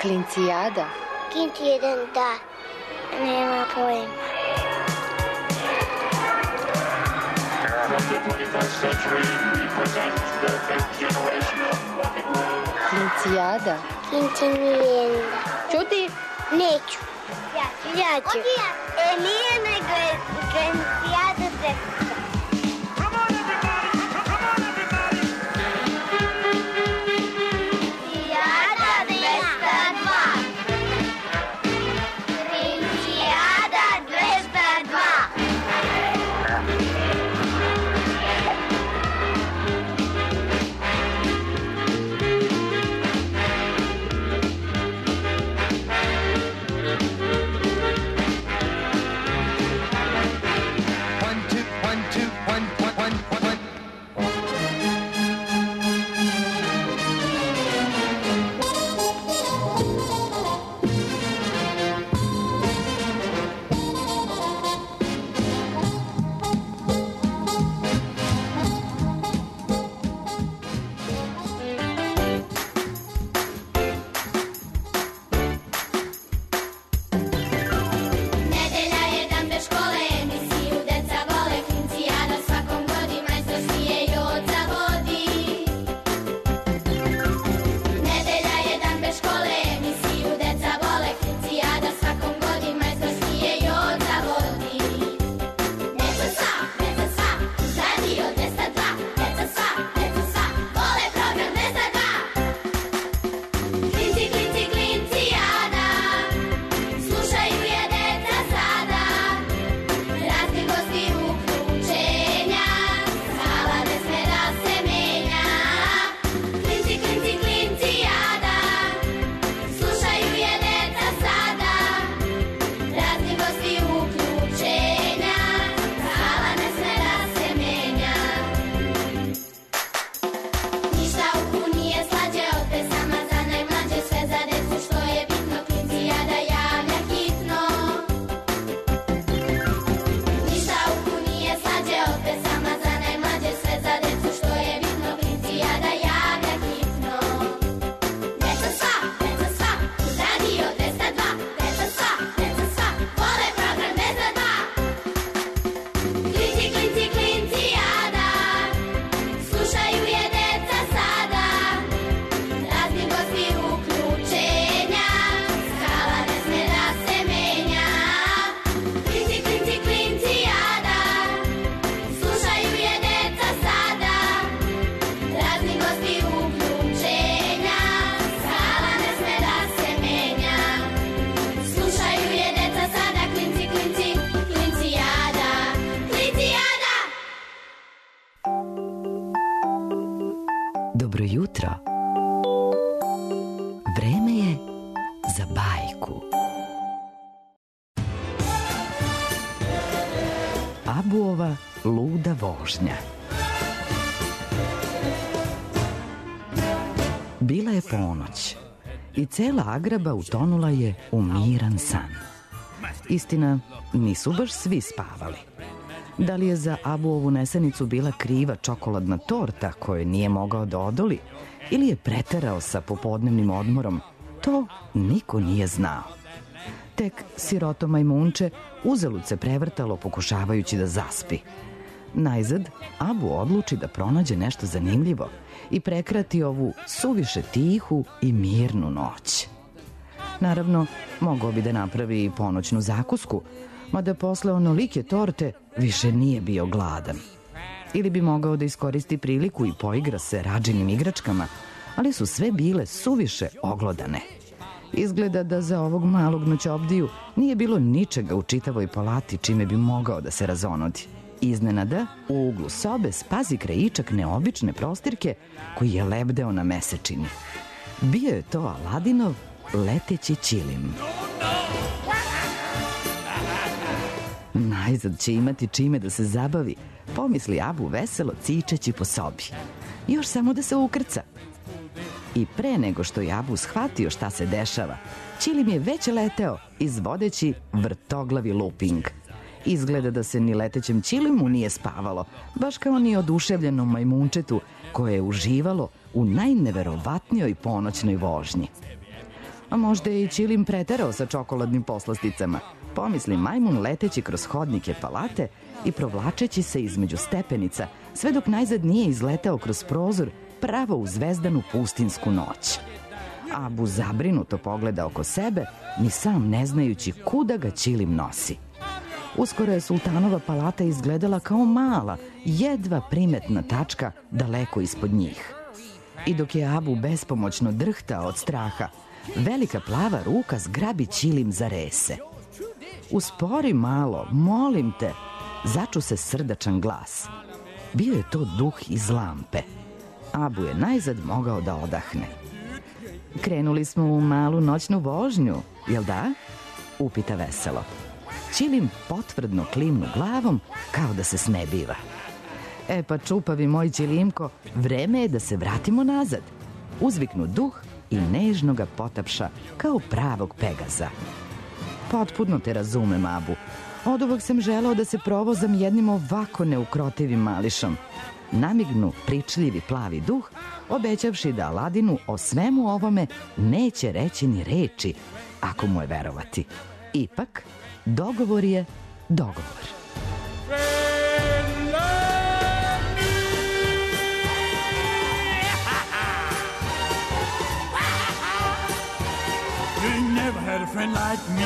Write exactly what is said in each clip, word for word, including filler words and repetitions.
Klincijada? Klinci jedan, da. Nema pojma. Klincijada? Klinci nije. Čuti? Neću. Ja ću. Ja ću. E, nije nego je Klincijada se... Dobro jutro. Vreme je za bajku. Abuova luda vožnja. Bila je ponoć i cela agraba utonula je u miran san. Istina, nisu baš svi spavali. Da li je za Abuovu nesenicu bila kriva čokoladna torta koju nije mogao da odoli ili je preterao sa popodnevnim odmorom, to niko nije znao. Tek siroto majmunče uzalud se prevrtalo pokušavajući da zaspi. Najzad, Abu odluči da pronađe nešto zanimljivo i prekrati ovu suviše tihu i mirnu noć. Naravno, mogao bi da napravi i ponoćnu zakusku, mada posle onolike torte više nije bio gladan. Ili bi mogao da iskoristi priliku i poigra se rađenim igračkama, ali su sve bile suviše oglodane. Izgleda da za ovog malog noćobdiju nije bilo ničega u čitavoj palati čime bi mogao da se razonodi. Iznenada, u uglu sobe spazi krajičak neobične prostirke koji je lebdeo na mesečini. Bio je to Aladinov leteći ćilim. Najzad će imati čime da se zabavi, pomisli Abu veselo cičeći po sobi. Još samo da se ukrca. I pre nego što je Abu shvatio šta se dešava, ćilim je već leteo, izvodeći vrtoglavi luping. Izgleda da se ni letećem ćilimu nije spavalo, baš kao ni oduševljenom majmunčetu koje je uživalo u najneverovatnijoj ponoćnoj vožnji. A možda je i Ćilim preterao sa čokoladnim poslasticama, pomisli majmun leteći kroz hodnike palate i provlačeći se između stepenica, sve dok najzad nije izletao kroz prozor pravo u zvezdanu pustinsku noć. Abu zabrinuto pogleda oko sebe, ni sam ne znajući kuda ga Ćilim nosi. Uskoro je sultanova palata izgledala kao mala, jedva primetna tačka daleko ispod njih. I dok je Abu bespomoćno drhtao od straha, velika plava ruka zgrabi Ćilim za rese. Uspori malo, molim te, začu se srdačan glas. Bio je to duh iz lampe. Abu je najzad mogao da odahne. Krenuli smo u malu noćnu vožnju, jel da? Upita veselo. Ćilim potvrdno klimnu glavom kao da se snebiva. E pa čupavi moj Ćilimko, vreme je da se vratimo nazad. Uzviknu duh i nežno ga potapša kao pravog Pegaza. Potpuno te razumem, Abu. Od ovog sam želao da se provozam jednim ovako neukrotivim mališom. Namignu pričljivi plavi duh, obećavši da Aladinu o svemu ovome neće reći ni reči, ako mu je verovati. Ipak, dogovor je dogovor. You never had a friend like me.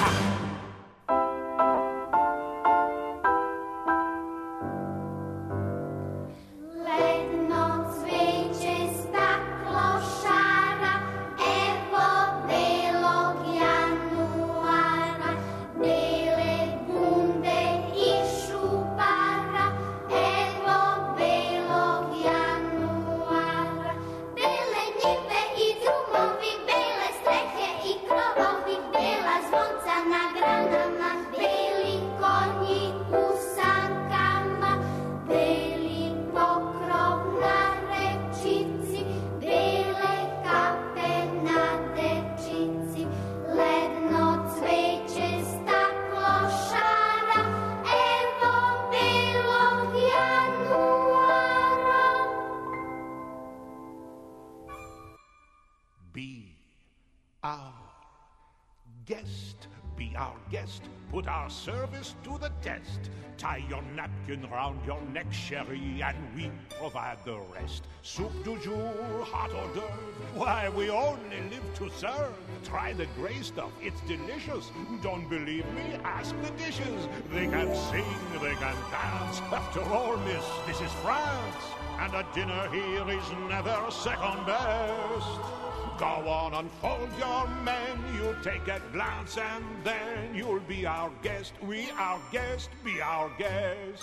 Put our service to the test. Tie your napkin round your neck, Sherry, and we provide the rest. Soup du jour, hot hors d'oeuvre, why, we only live to serve. Try the gray stuff, it's delicious. Don't believe me? Ask the dishes. They can sing, they can dance. After all, miss, this is France. And a dinner here is never second best. Go on, unfold your menu, take a glance, and then you'll be our guest. We, our guest, be our guest.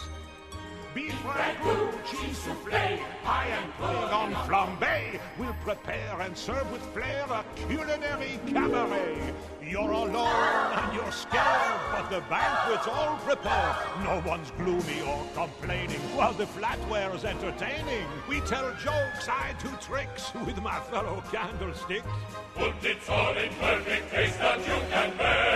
Beef ragout, cheese soufflé, pie and pudding on flambé. We'll prepare and serve with flair a culinary cabaret. You're alone and you're scared, but the banquet's all prepared. No one's gloomy or complaining, while the flatware's entertaining. We tell jokes, I do tricks with my fellow candlesticks. Put it all in perfect taste that you can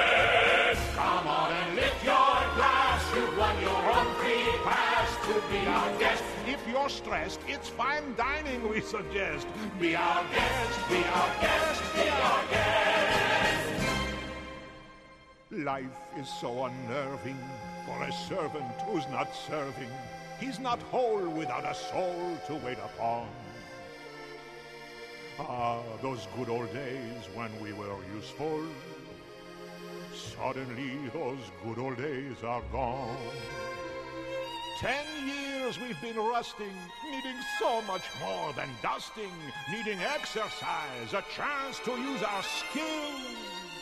best. Come on and lift your glass, you've won your own free pass to be our guest. If you're stressed, it's fine dining we suggest. Be our guest, be our guest, be our guest. Life is so unnerving for a servant who's not serving. He's not whole without a soul to wait upon. Ah, those good old days when we were useful. Suddenly those good old days are gone. Ten years we've been rusting, needing so much more than dusting, needing exercise, a chance to use our skills.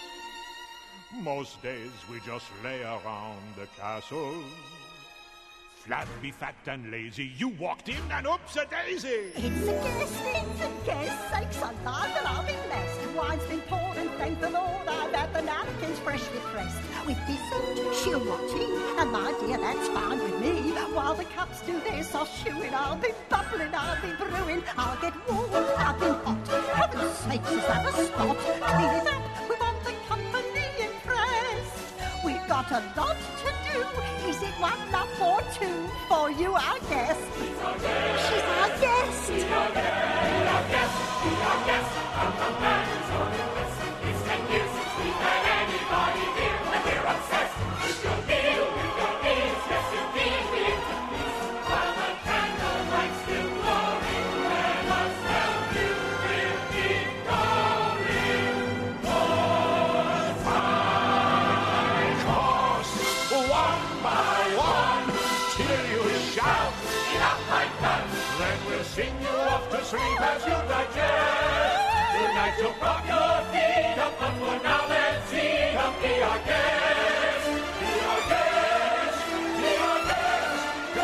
Most days we just lay around the castle. Flat, be fat and lazy, you walked in and oops-a-daisy! It's a guest, it's a guest, sakes alive that I'll be blessed. Wine's been poured and thank the Lord I've had the napkins freshly pressed. With dessert, she'll want tea, and my dear, that's fine with me. While the cups do their soft shoeing, I'll be bubbling, I'll be brewing. I'll get warm, I've been hot. Heaven's sakes, is that a spot? Clean it up, we want the company impressed. We've got a lot to do. Is it one up or two for you, our guest? She's our guest. She's our guest. Be our guest. Be our guest. Be our guest. Come, come, dance on the west. It's So prop your feet up, but for now let's see up. Be our guest, be our guest, be our guest.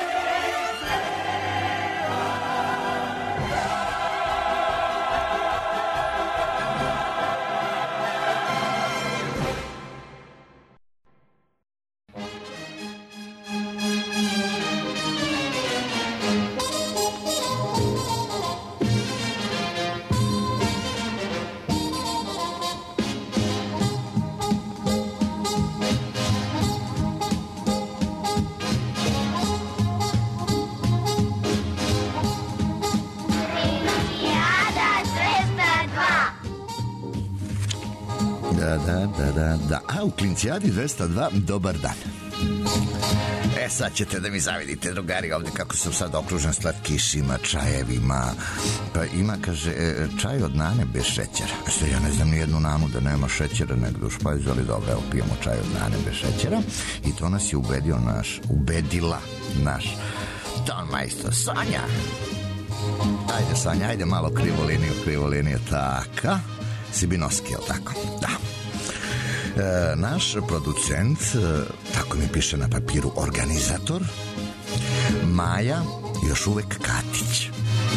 Da, da, da, da, da. A u Klincijadi dvesta dva, dobar dan. E, sad ćete da mi zavidite, drugari, ovde kako sam sad okružen slatkišima, čajevima. Pa ima, kaže, čaj od nane bez šećera. Sve, ja ne znam ni jednu nanu da nema šećera negde u špajzu, ali dobro, evo, pijemo čaj od nane bez šećera. I to nas je ubedio naš, ubedila naš ton majstor Sonja. Ajde, Sonja, ajde malo krivu liniju, krivu liniju, taka. Sibinoski, je li tako? Da. E, naš producent, e, tako mi piše na papiru, organizator, Maja, još uvek Katić.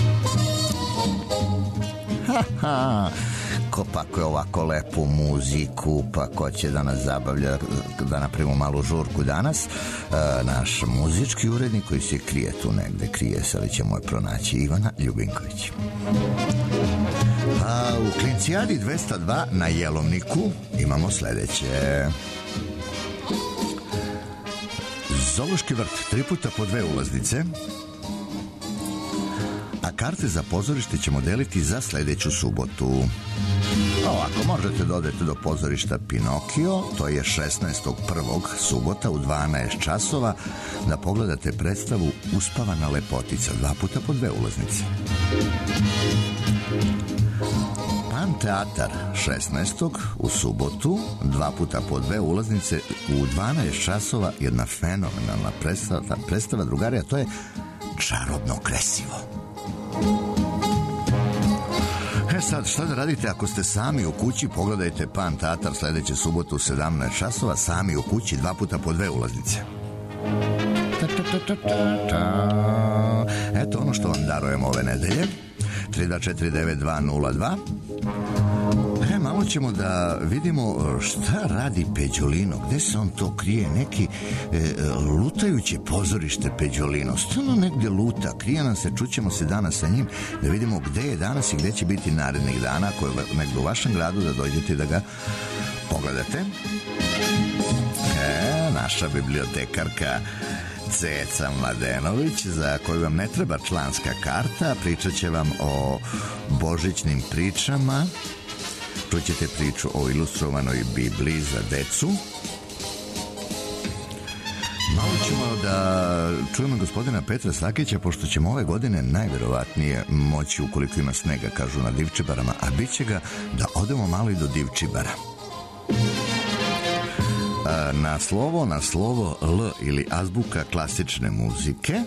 Ha, ha. Ko pa ko je ovako lepu muziku, pa ko će da nas zabavlja, da napravimo malu žurku danas, e, naš muzički urednik koji se krije tu negde, krije se, ali ćemo je pronaći, Ivana Ljubinković. A u Klincijadi dvesta dva na Jelovniku imamo sledeće. Zoološki vrt, tri puta po dve ulaznice, a karte za pozorište ćemo deliti za sledeću subotu. Ovako, možete da odete do pozorišta Pinokio, to je šesnaestog prvog subota u dvanaest časova, da pogledate predstavu Uspavana lepotica, dva puta po dve ulaznice. Pan teatar šesnaestog u subotu, dva puta po dve ulaznice u dvanaest časova, jedna fenomenalna predstava, predstava drugarija, to je Čarobno kresivo. E sad, šta da radite ako ste sami u kući? Pogledajte Pan teatar sledeće subotu u sedamnaest časova, sami u kući, dva puta po dve ulaznice. Ta, ta, ta, ta, ta, ta. Eto ono što vam darujemo ove nedelje. tri dva četiri devet dva nula dva. E, malo ćemo da vidimo šta radi Peđolino, gde se on to krije, neki e, lutajuće pozorište Peđolino, stvarno negde luta, krije nam se, čućemo se danas sa njim, da vidimo gde je danas i gde će biti narednih dana, ako je negde u vašem gradu, da dođete da ga pogledate. E, naša bibliotekarka Ceca Mladenović, za koju vam ne treba članska karta, pričat će vam o božićnim pričama. Čućete priču o ilustrovanoj Bibliji za decu. Malo ćemo da čujemo gospodina Petra Sakića, pošto ćemo ove godine najverovatnije moći, ukoliko ima snega, kažu, na Divčibarama, a bit će ga da odemo malo i do Divčibara. Na slovo, na slovo L ili azbuka klasične muzike.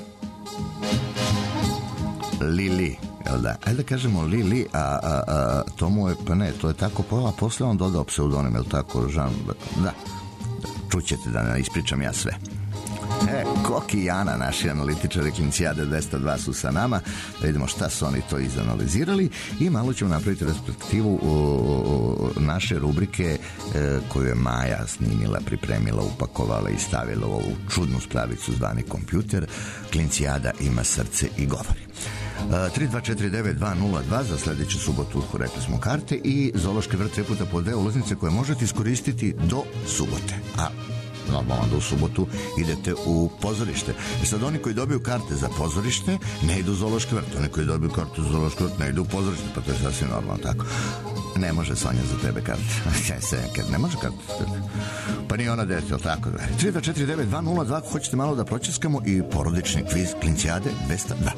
Lili, jel da? Ajde da kažemo Lili, a, a, a to mu je, pa ne, to je tako, a posle on dodao pseudonim, jel tako, Žan, da, čućete da ne ispričam ja sve. E, Koki i Jana, naši analitičari Klincijade dvesta dva su sa nama, da vidimo šta su oni to izanalizirali i malo ćemo napraviti respektivu o, o, naše rubrike e, koju je Maja snimila, pripremila, upakovala i stavila u ovu čudnu spravicu zvani kompjuter. Klincijada ima srce i govori. tri dva četiri devet dva nula dva za sledeću subotu, rekli smo karte, i Zoološki vrt tri puta po dve ulaznice koje možete iskoristiti do subote. A normalno da u subotu idete u pozorište. I sad oni koji dobiju karte za pozorište ne idu u Zoološki vrt, oni koji dobiju karte za Zoološki vrt ne idu u pozorište, pa to je sasvim normalno tako. Ne može Sonja za tebe karte. Ne može karte. Pa nije ona dete, ali tako. tri dva četiri devet dva nula dva ako hoćete malo da pročeskamo i porodični kviz Klincijade dvesta dva.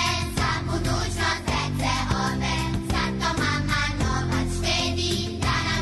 Budućnost dece ove, zato mama novac štedi, da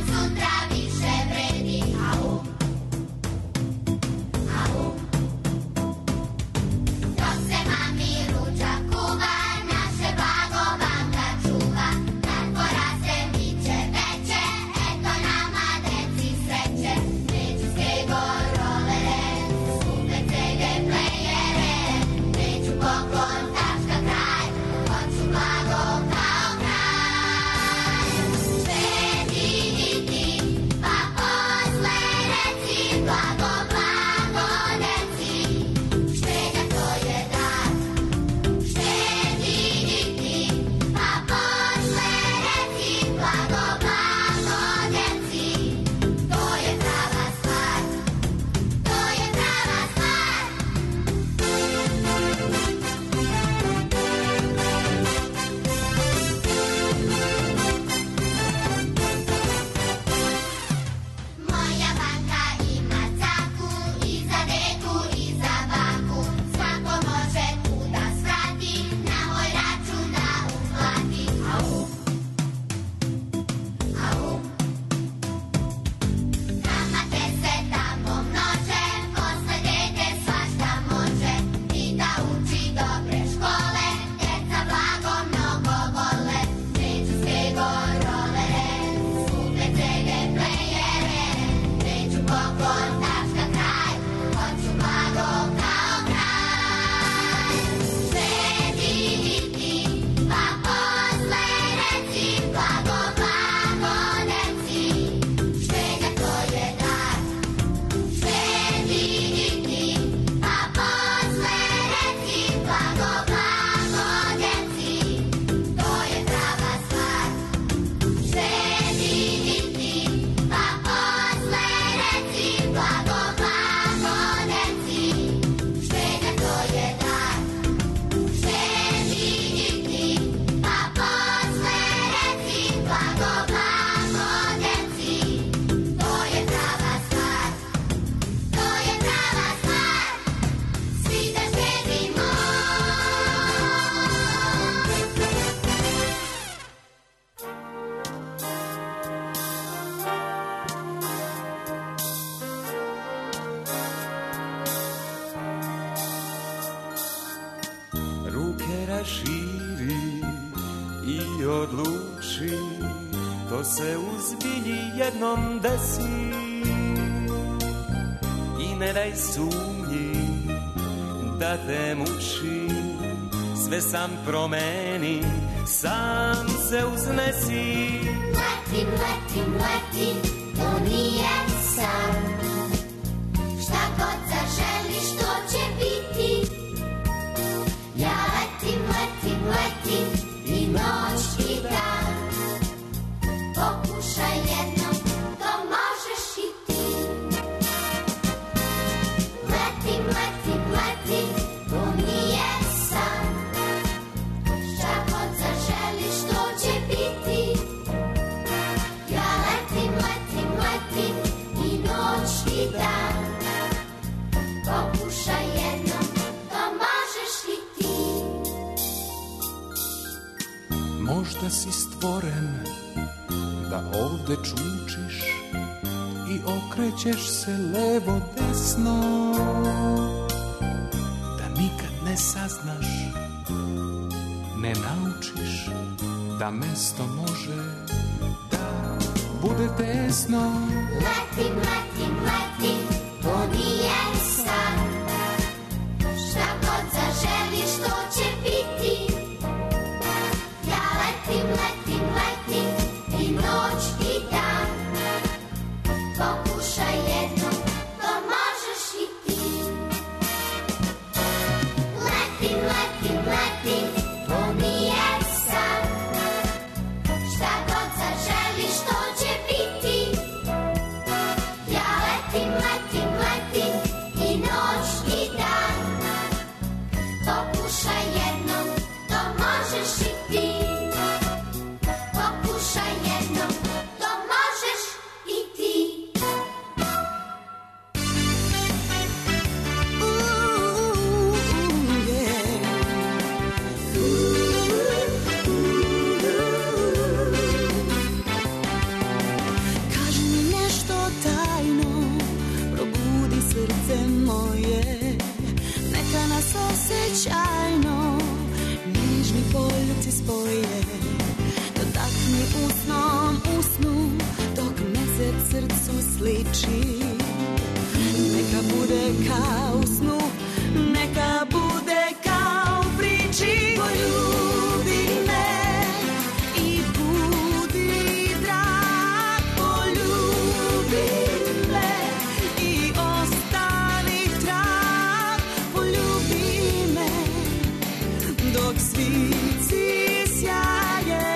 se u zbilji jednom desi i ne daj sumnji da te muči, sve sam promeni, sam se uznesi. Letim, letim, letim, to nije san, šta god zaželiš to će biti. Ja letim, letim, letim i noć i dan, pokušaj jednom, to možeš i ti. Letim, letim, letim, to nije san, šta god zaželiš to će biti. Ja letim, letim, letim i noć i dan, pokušaj jednom, to možeš i ti. Možda si stvoren da ovde čučiš i okrećeš se levo desno, da nikad ne saznaš, ne naučiš da mesto može da bude tesno. Letim, letim, letim, to nije san, šta god zaželiš to će biti. Ja letim, letim, letim i noć i dan, pokušaj jednom, to možeš i ti. Letim, letim, letim, to nije san, šta god zaželiš to će biti. Ja letim, letim, letim i noć i dan, pokušaj jednom, to možeš i ti. Pokušaj jednom, to možeš i ti. Kaži mi nešto tajno, probudi srce moje, neka nas osjećajno nižni poljuci spoje. Dotakni usnom usnu dok mesec srcu sliči. Neka bude kao u snu, neka bude kao u priči. Poljubi me i budi drag, poljubi me i ostani trag, poljubi me dok svici sjaje,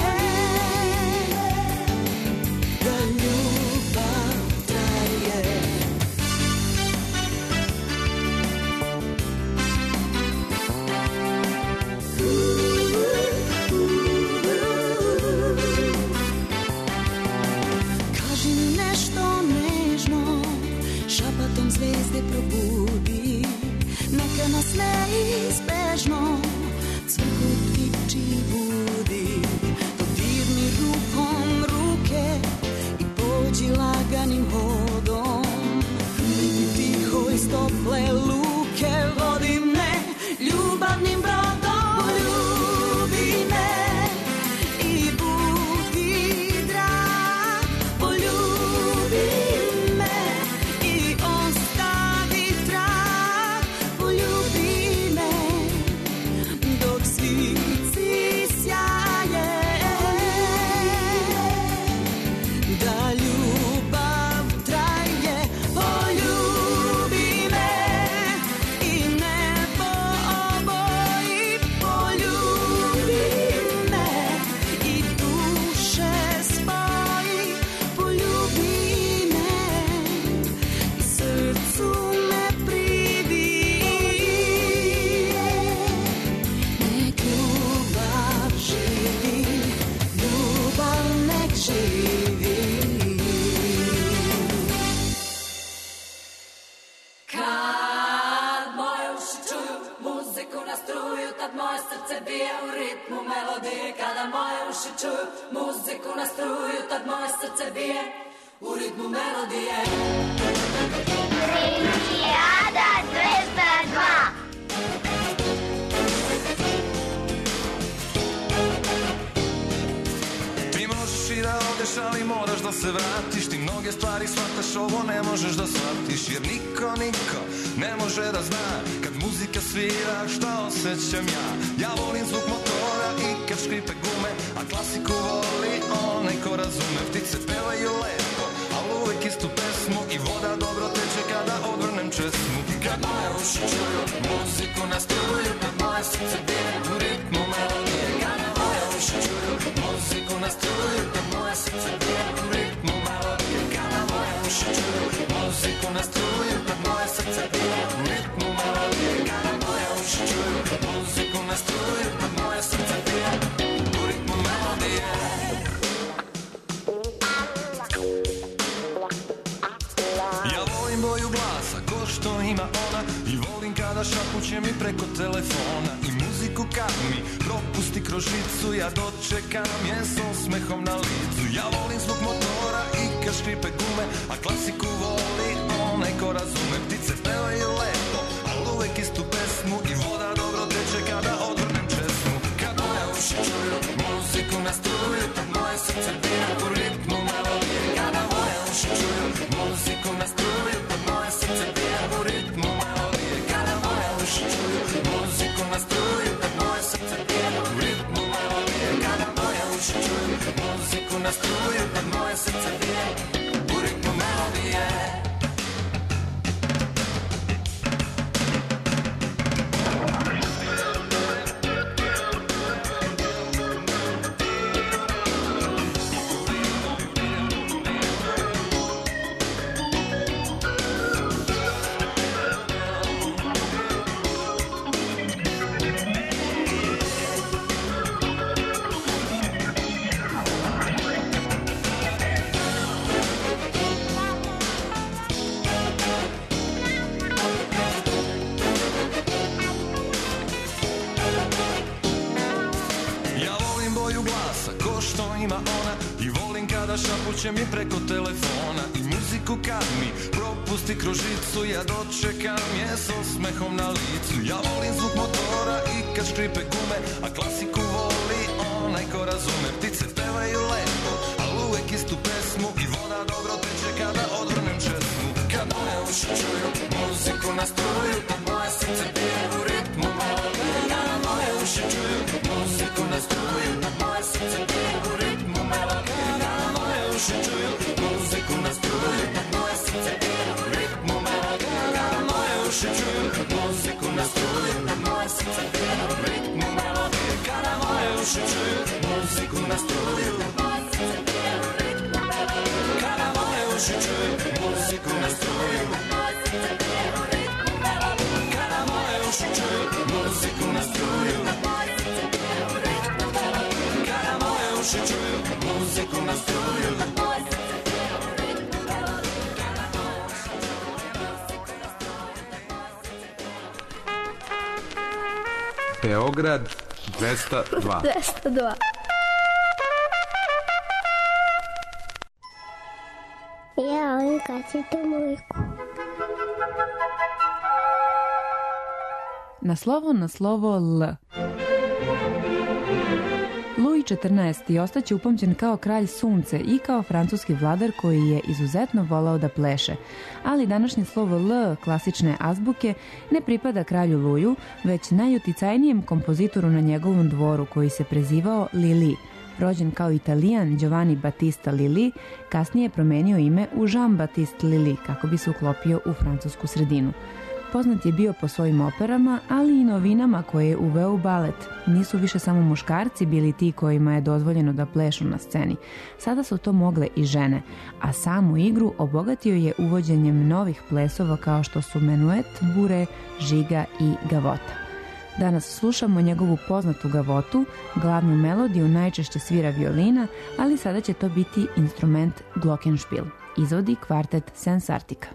da ljubav traje. Kaži mi nešto nežno, šapatom zvezde probudi, neka nas neizbežno cvrku ptiči budi. Dodirni rukom ruke i pođi laganim hodom, i tiho iz tople luke vodi me ljubavnim brodom. Poljubi me i budi drag, poljubi me i ostavi trag, poljubi me dok svici sjaje, da ljubav traje. Poljubi me i nebo oboji, poljubi me i duše spoji, poljubi me i srcu me pridi. Nek ljubav živi, ljubav nek živi. Kad moje uši čuju muziku na struju, tad moje srce bije u ritmu melodije. Kada moje uši čuju muziku na struju, tad moje srce bije u ritmu melodije. Olimpijada dvesta dva. Ti možeš i da odeš ali moraš da se vratiš. Ti mnoge stvari shvataš, ovo ne možeš da shvatiš. Jer niko, niko ne može da zna kad muzika svira šta osjećam ja. Ja volim zvuk motora i kad škripe gume, a klasiku voli onaj ko razume. Ptice pevaju lepo, ali uvek istu pesmu, i voda dobro teče kada odvrnem česmu. Kad moje uši čuju muziku na struju, kad moje srce bije u ritmu melodije. Kada moje uši čuju muziku na struju, kad moje srce bije u ritmu melodije. Kada moje uši čuju muziku na struju, kad moje srce bije u ritmu melodije. Kada moje uši čuju muziku na struju, kad moje srce bije u ritmu melodije. Ja volim boju glasa, ko što ima ona, i volim kada šapuće mi preko telefona. I muziku kad mi propusti kroz žicu, ja dočekam je s osmehom na licu. Ja volim zvuk motora i kad škripe gume, a klasiku voli onaj ko razume. Ptice pevaju lepo, ali uvek istu pesmu, i voda dobro teče kada odvrnem česmu. Kad moje uši čuju muziku na struju, kad moje srce bije u ritmu melodije. Kada moje uši čuju muziku na struju, kad moje srce bije u ritmu melodije. Kada moje uši čuju muziku na struju, kad moje srce bije u ritmu melodije. Kada moje uši čuju muziku na struju, kad moje srce bije u ritmu melodije. Šapuće mi preko telefona, i muziku kad mi propusti kroz žicu, ja dočekam je s osmehom na licu. Ja volim zvuk motora i kad škripe gume, a klasiku voli onaj ko razume. Ptice pevaju lepo, ali uvek istu pesmu, i voda dobro teče kada odvrnem česmu. Kad moje uši čuju muziku na struju, kad moje srce bije u ritmu melodije. Kada moje uši čuju muziku na struju, kad moje srce bije u ritmu melodije. Uši čuju muziku na struju, kad moje srce bije u ritmu melodije. Kada moje uši čuju muziku na struju, kad moje srce bije u ritmu melodije. Kada moje uši čuju muziku na struju, kad moje srce bije u ritmu melodije. Kada moje uši čuju muziku na struju, kad moje srce bije u ritmu melodije. Kada moje uši čuju muziku na struju, kad moje srce bije u ritmu melodije. Kada moje uši čuju muziku na struju, kad moje srce bije u ritmu melodije. Kada moje uši čuju muziku na struju, kad moje srce bije u ritmu melodije. Beograd dvesta dva. dvesta dva. Ja, oni kad si tu muziku. Na slovo na slovo L. Louis četrnaesti ostaće upamćen kao kralj sunce i kao francuski vladar koji je izuzetno volao da pleše. Ali današnje slovo L klasične azbuke ne pripada kralju Louisu, već najuticajnijem kompozitoru na njegovom dvoru koji se prezivao Lili. Rođen kao Italijan Giovanni Battista Lili, kasnije je promenio ime u Jean-Baptiste Lili kako bi se uklopio u francusku sredinu. Poznat je bio po svojim operama, ali i novinama koje je uveo u balet. Nisu više samo muškarci bili ti kojima je dozvoljeno da plešu na sceni. Sada su to mogle i žene, a samu igru obogatio je uvođenjem novih plesova kao što su menuet, bure, žiga i gavota. Danas slušamo njegovu poznatu gavotu, glavnu melodiju najčešće svira violina, ali sada će to biti instrument glockenspiel. Izvodi kvartet Sensartika.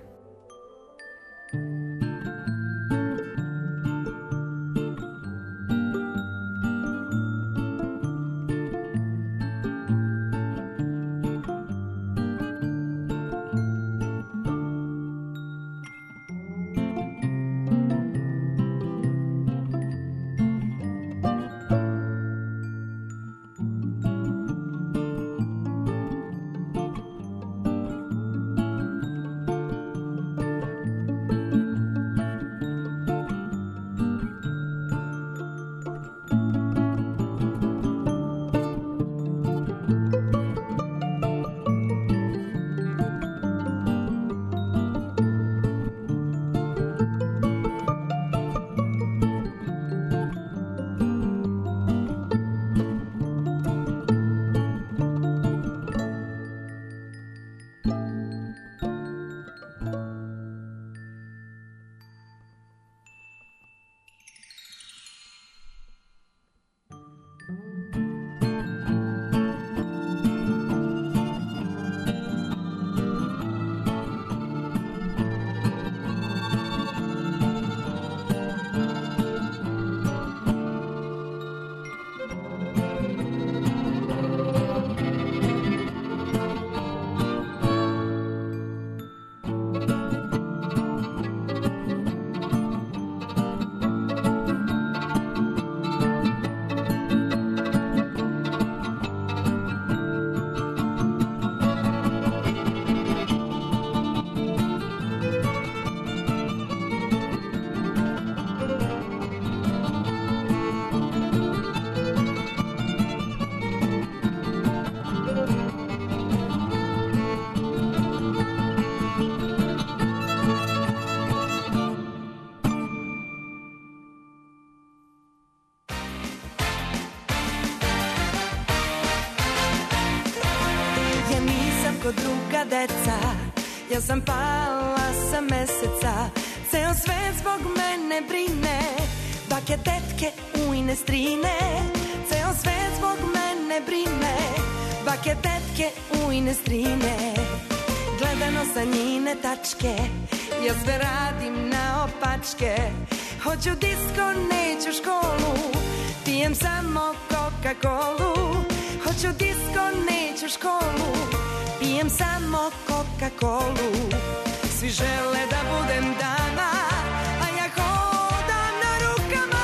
deca, ja sam pala sa meseca, ceo svet zbog mene brine, bake, tetke, ujne, strine, ceo svet zbog mene brine, bake, tetke, ujne, strine. Gledano sa njine tačke, ja sve radim na opačke, hoću disko, neću školu, pijem samo Coca-Colu. Hoću disko, neću školu, pijem samo Coca-Colu. Svi žele da budem dama, a ja hodam na rukama.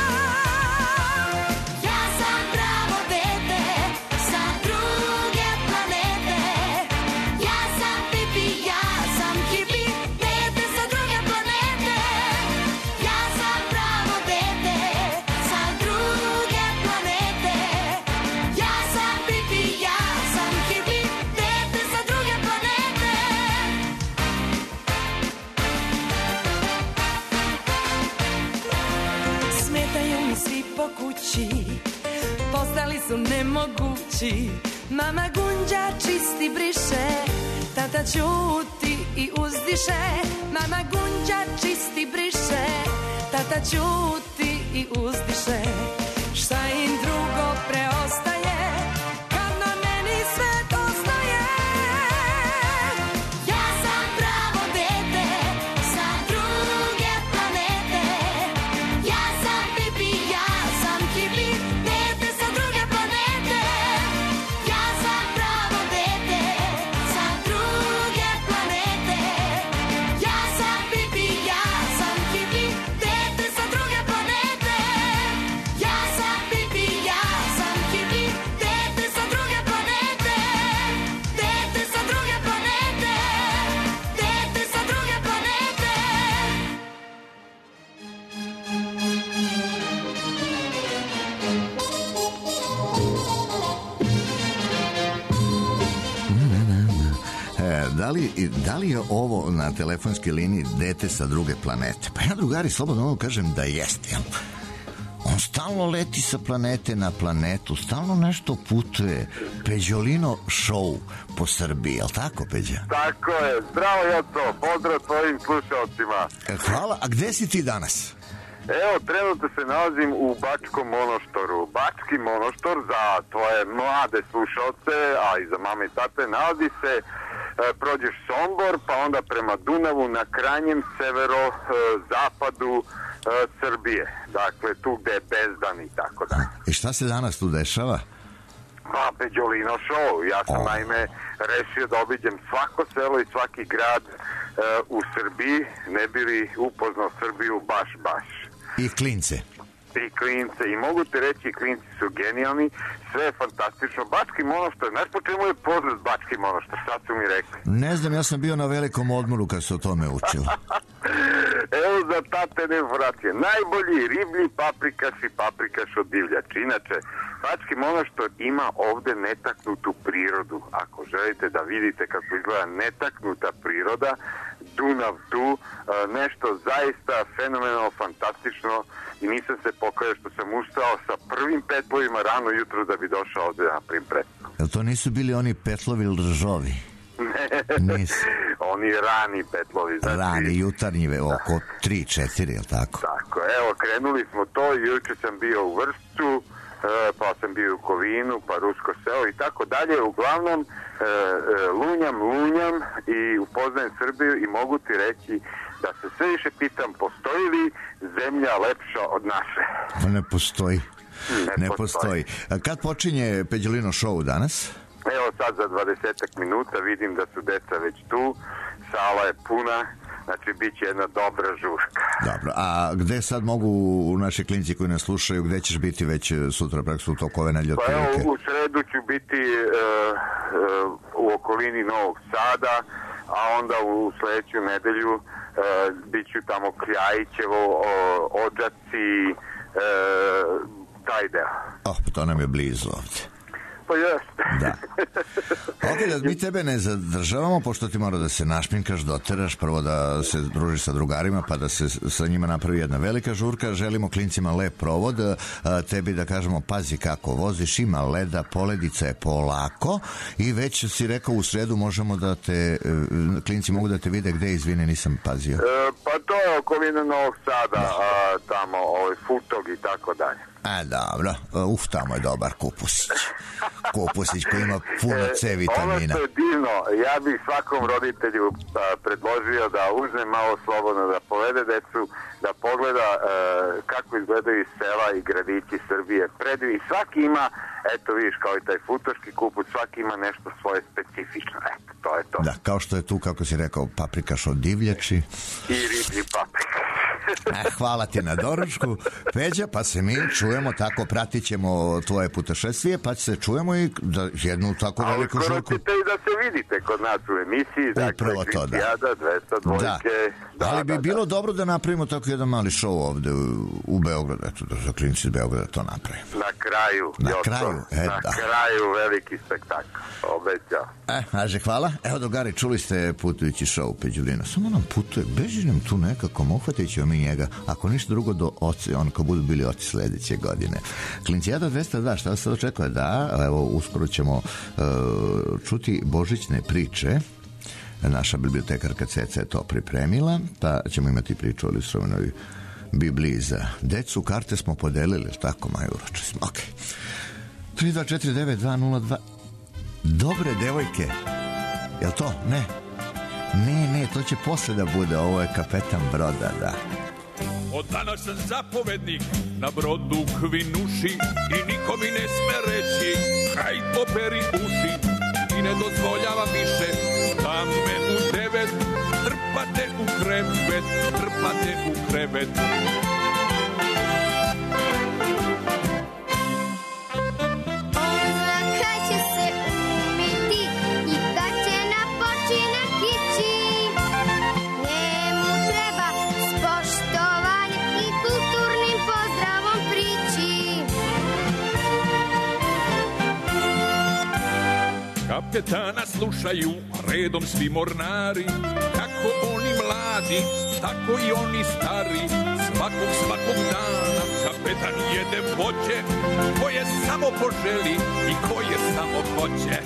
Ja sam pravo dete sa druge planete. Ja sam pipi, ja sam hipi, dete sa druge planete. Ja sam pravo dete sa druge planete. Ja sam pipi, ja sam hipi, dete sa druge planete. Smetaju mi svi po kući, postali su nemogući. Mama gunđa, čisti, briše, tata ćuti i uzdiše. Mama gunđa, čisti, briše, tata ćuti i uzdiše. Šta im drugo preostaje, kad na meni svet ostaje? Ja sam pravo dete sa druge planete. Ja sam pipi, ja sam hipi, dete sa druge planete. Ja sam pravo dete sa druge planete. Ja sam pipi, ja sam hipi, dete sa druge planete. Ja sam pipi, ja sam hipi, dete sa druge planete. Dete sa druge planete. Dete sa druge planete. E, da, li, da li je ovo na telefonskoj liniji dete sa druge planete? Pa ja, drugari, slobodno mogu kažem da jeste, jel? On stalno leti sa planete na planetu, stalno nešto putuje. Peđolino show po Srbiji, jel tako, Peđa? Tako je, zdravo Joco, pozdrav tvojim slušalcima. E, hvala, a gde si ti danas? Evo, trenutno se nalazim u Bačkom Monoštoru. Bački Monoštor za tvoje mlade slušalce, a i za mame i tate, nalazi se, e, prođeš Sombor, pa onda prema Dunavu na krajnjem severo-zapadu e, Srbije. Dakle, tu gde je Bezdan i tako da. I šta se danas tu dešava? Pa, Peđolino show. Ja sam, oh. naime, rešio da obiđem svako selo i svaki grad e, u Srbiji, ne bi li upoznao Srbiju baš, baš. I klince. I klince. I mogu ti reći, klinci su genijalni, sve je fantastično. Bački Monoštor, znaš po čemu je poznat Bački Monoštor? Šta su mi rekli? Ne znam, ja sam bio na velikom odmoru kad se o tome učilo. Evo za tate informacije. Najbolji riblji paprikaš i paprikaš od divljači. Inače, Bački Monoštor ima ovde netaknutu prirodu. Ako želite da vidite kako izgleda netaknuta priroda, Dunav tu, nešto zaista fenomenalno, fantastično, i nisam se pokajao što sam ustao sa prvim petlovima rano jutro da bi došao ovde na prim predstavu. Jel to nisu bili oni petlovi ili ržovi? Ne, nisu. Oni rani petlovi. Znači... Rani, jutarnjive, oko tri četiri, jel tako? Tako, evo, krenuli smo to, juče sam bio u Vršcu, pa sam bio u Kovinu, pa Rusko selo i tako dalje. Uglavnom, lunjam, lunjam i upoznajem Srbiju i mogu ti reći da se sve više pitam, postoji li zemlja lepša od naše? Ne postoji. Ne, ne postoji. postoji. Kad počinje Peđolino show danas? Evo sad za dvadesetak minuta vidim da su deca već tu, sala je puna, znači bit će jedna dobra žurka. Dobro, a gde sad mogu naši klinci koji nas slušaju, gde ćeš biti već sutra, preko su tokove nedelje Pa evo, u sredu ću biti uh, uh, u okolini Novog Sada, a onda u sledeću nedelju uh, bit ću tamo Kljajićevo, uh, Odžaci, uh, taj deo. Oh, pa to nam je blizu ovde. lijepo jest. Da. Ok, da mi tebe ne zadržavamo, pošto ti mora da se našminkaš, doteraš, prvo da se družiš sa drugarima, pa da se sa njima napravi jedna velika žurka. Želimo klincima lep provod, tebi da kažemo pazi kako voziš, ima leda, poledica je polako i već si rekao u sredu možemo da te, klinci mogu da te vide gde, izvine, nisam pazio. E, pa to je okolina Novog Sada, a, tamo ovaj, Futog i tako dalje. A, dobro. Uf, tamo je dobar Kupusić. Kupusić koji ima puno C vitamina. Ono što je divno, ja bih svakom roditelju a, predložio da uzme malo slobodno, da povede decu, da pogleda a, kako izgledaju sela i gradići Srbije. Predvi. I svaki ima, eto vidiš, kao i taj futoški kupus, svaki ima nešto svoje specifično. Eto, to je to. Da, kao što je tu, kako si rekao, paprikaš od divljači. I riblji paprika. E, hvala ti na doručku, Peđa, pa se mi čujemo tako, pratit ćemo tvoje putešestvije, pa se čujemo i da jednu tako ali veliku žurku. Ali skoro ćete i da se vidite kod nas u emisiji, upravo dakle, to, da. Klijada, dvesta dvojke. Da. Da, ali bi da, bilo da. dobro da napravimo tako jedan mali show ovde u, u Beogradu, eto, da za klinci iz Beograda to napravimo. Na kraju, na Joto, kraju, e, na da. kraju veliki spektakl, obećao. E, Aže, hvala. Evo, drugari, čuli ste putujući show Peđulina. Samo nam putuje, beži nam tu nekako, uhvatit ćemo mi njega, ako ništa drugo do oci, on kao budu bili oci sledeće godine. Klincijada dvesta dva, šta se očekuje? Da, evo, uskoro ćemo uh, čuti božićne priče. Naša bibliotekarka Ceca je to pripremila, pa ćemo imati priču o Listrovenoj Bibliji za decu. Karte smo podelili, tako, Majuroče smo, okej. Okay. tri dva četiri devet dva nula dva. Dobre devojke. Jel to? Ne. Ne, ne, to će posle da bude. Ovo je kapetan broda, da. Od danas sam zapovednik na brodu Kvinuši i niko mi ne sme reći haj poperi uši i ne dozvoljava više da me u devet trpate u krevet, trpate u krevet. Kapetana slušaju redom svi mornari, kako oni mladi, tako i oni stari. Svakog, svakog dana kapetan jede voće, koje samo poželi i koje samo hoće.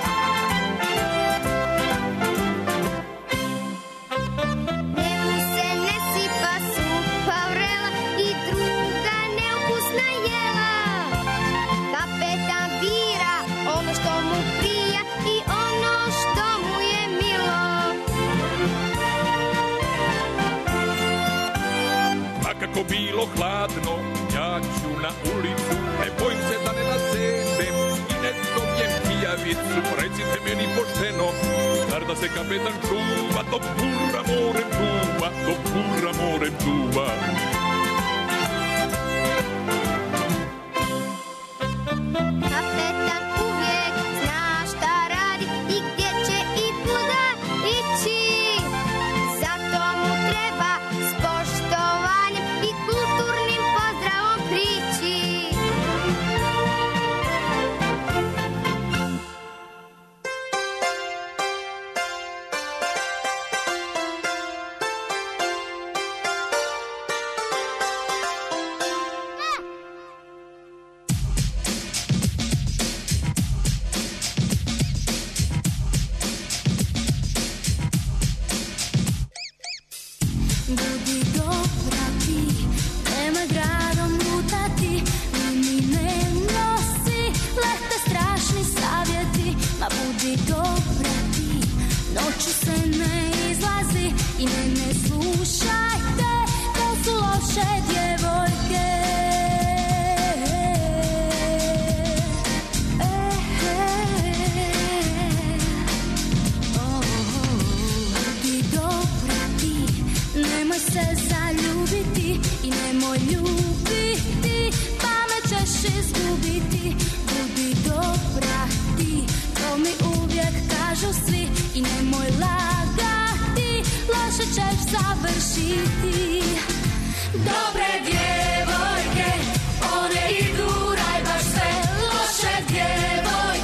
Kako bilo hladno, ja ću na ulicu, ne bojim se da ne nasedem i ne dobijem pijavicu. Recite meni pošteno, zar da se kapetan čuva, do pura morem čuva, do pura morem čuva. Kapetan uvijek zna šta radi i gdje će i kuda ići. Zato mu treba spoštovanje i kulturnim pozdravom prići. Budi dobra ti, nema gradom lutati, ni ne nosi lete strašni savjeti. Ma budi dobra ti, noću se ne izlazi i ne ne slušajte, to su loše djevojke. Nemoj se zaljubiti i nemoj ljubiti, pa me ćeš izgubiti. Budi dobra ti, to mi uvijek kažu svi, i nemoj lagati, loše ćeš završiti. Dobre djevojke, one idu raj baš sve, loše djevojke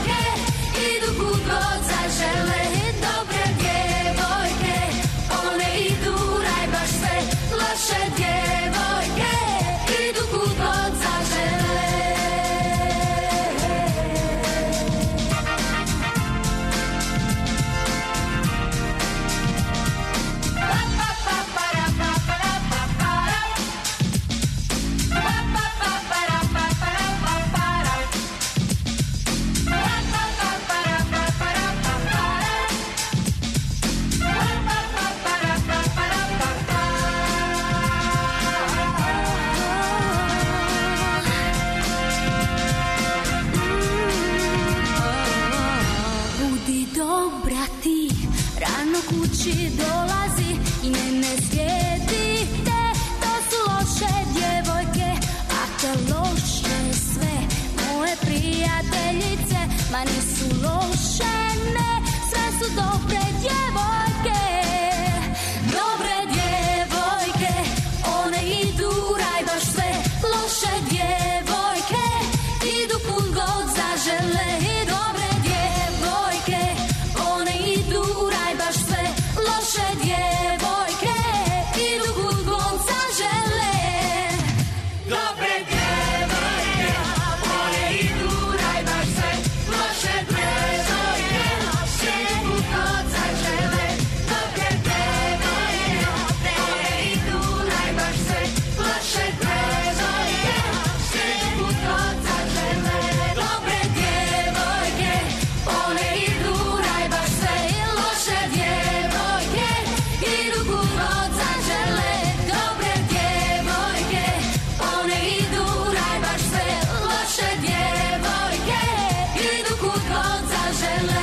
rano kući dolazi i ne ne slijedite, to su loše djevojke, a te loše sve moje prijateljice, ma nisu loše, ne, sve su dobre djevojke. Dobre djevojke, one idu raj baš sve, loše djevojke idu kud god zažele. Dobre djevojke, one idu raj baš sve, loše djevojke idu kud god zažele. Dobre djevojke, one idu raj baš sve, loše djevojke idu kud god zažele. Dobre djevojke, one idu raj baš sve, loše djevojke idu kud god zažele. Dobre djevojke, one idu raj baš sve, loše djevojke idu kud god zažele. Dobre djevojke, one idu raj baš sve, loše djevojke idu kud god zažele.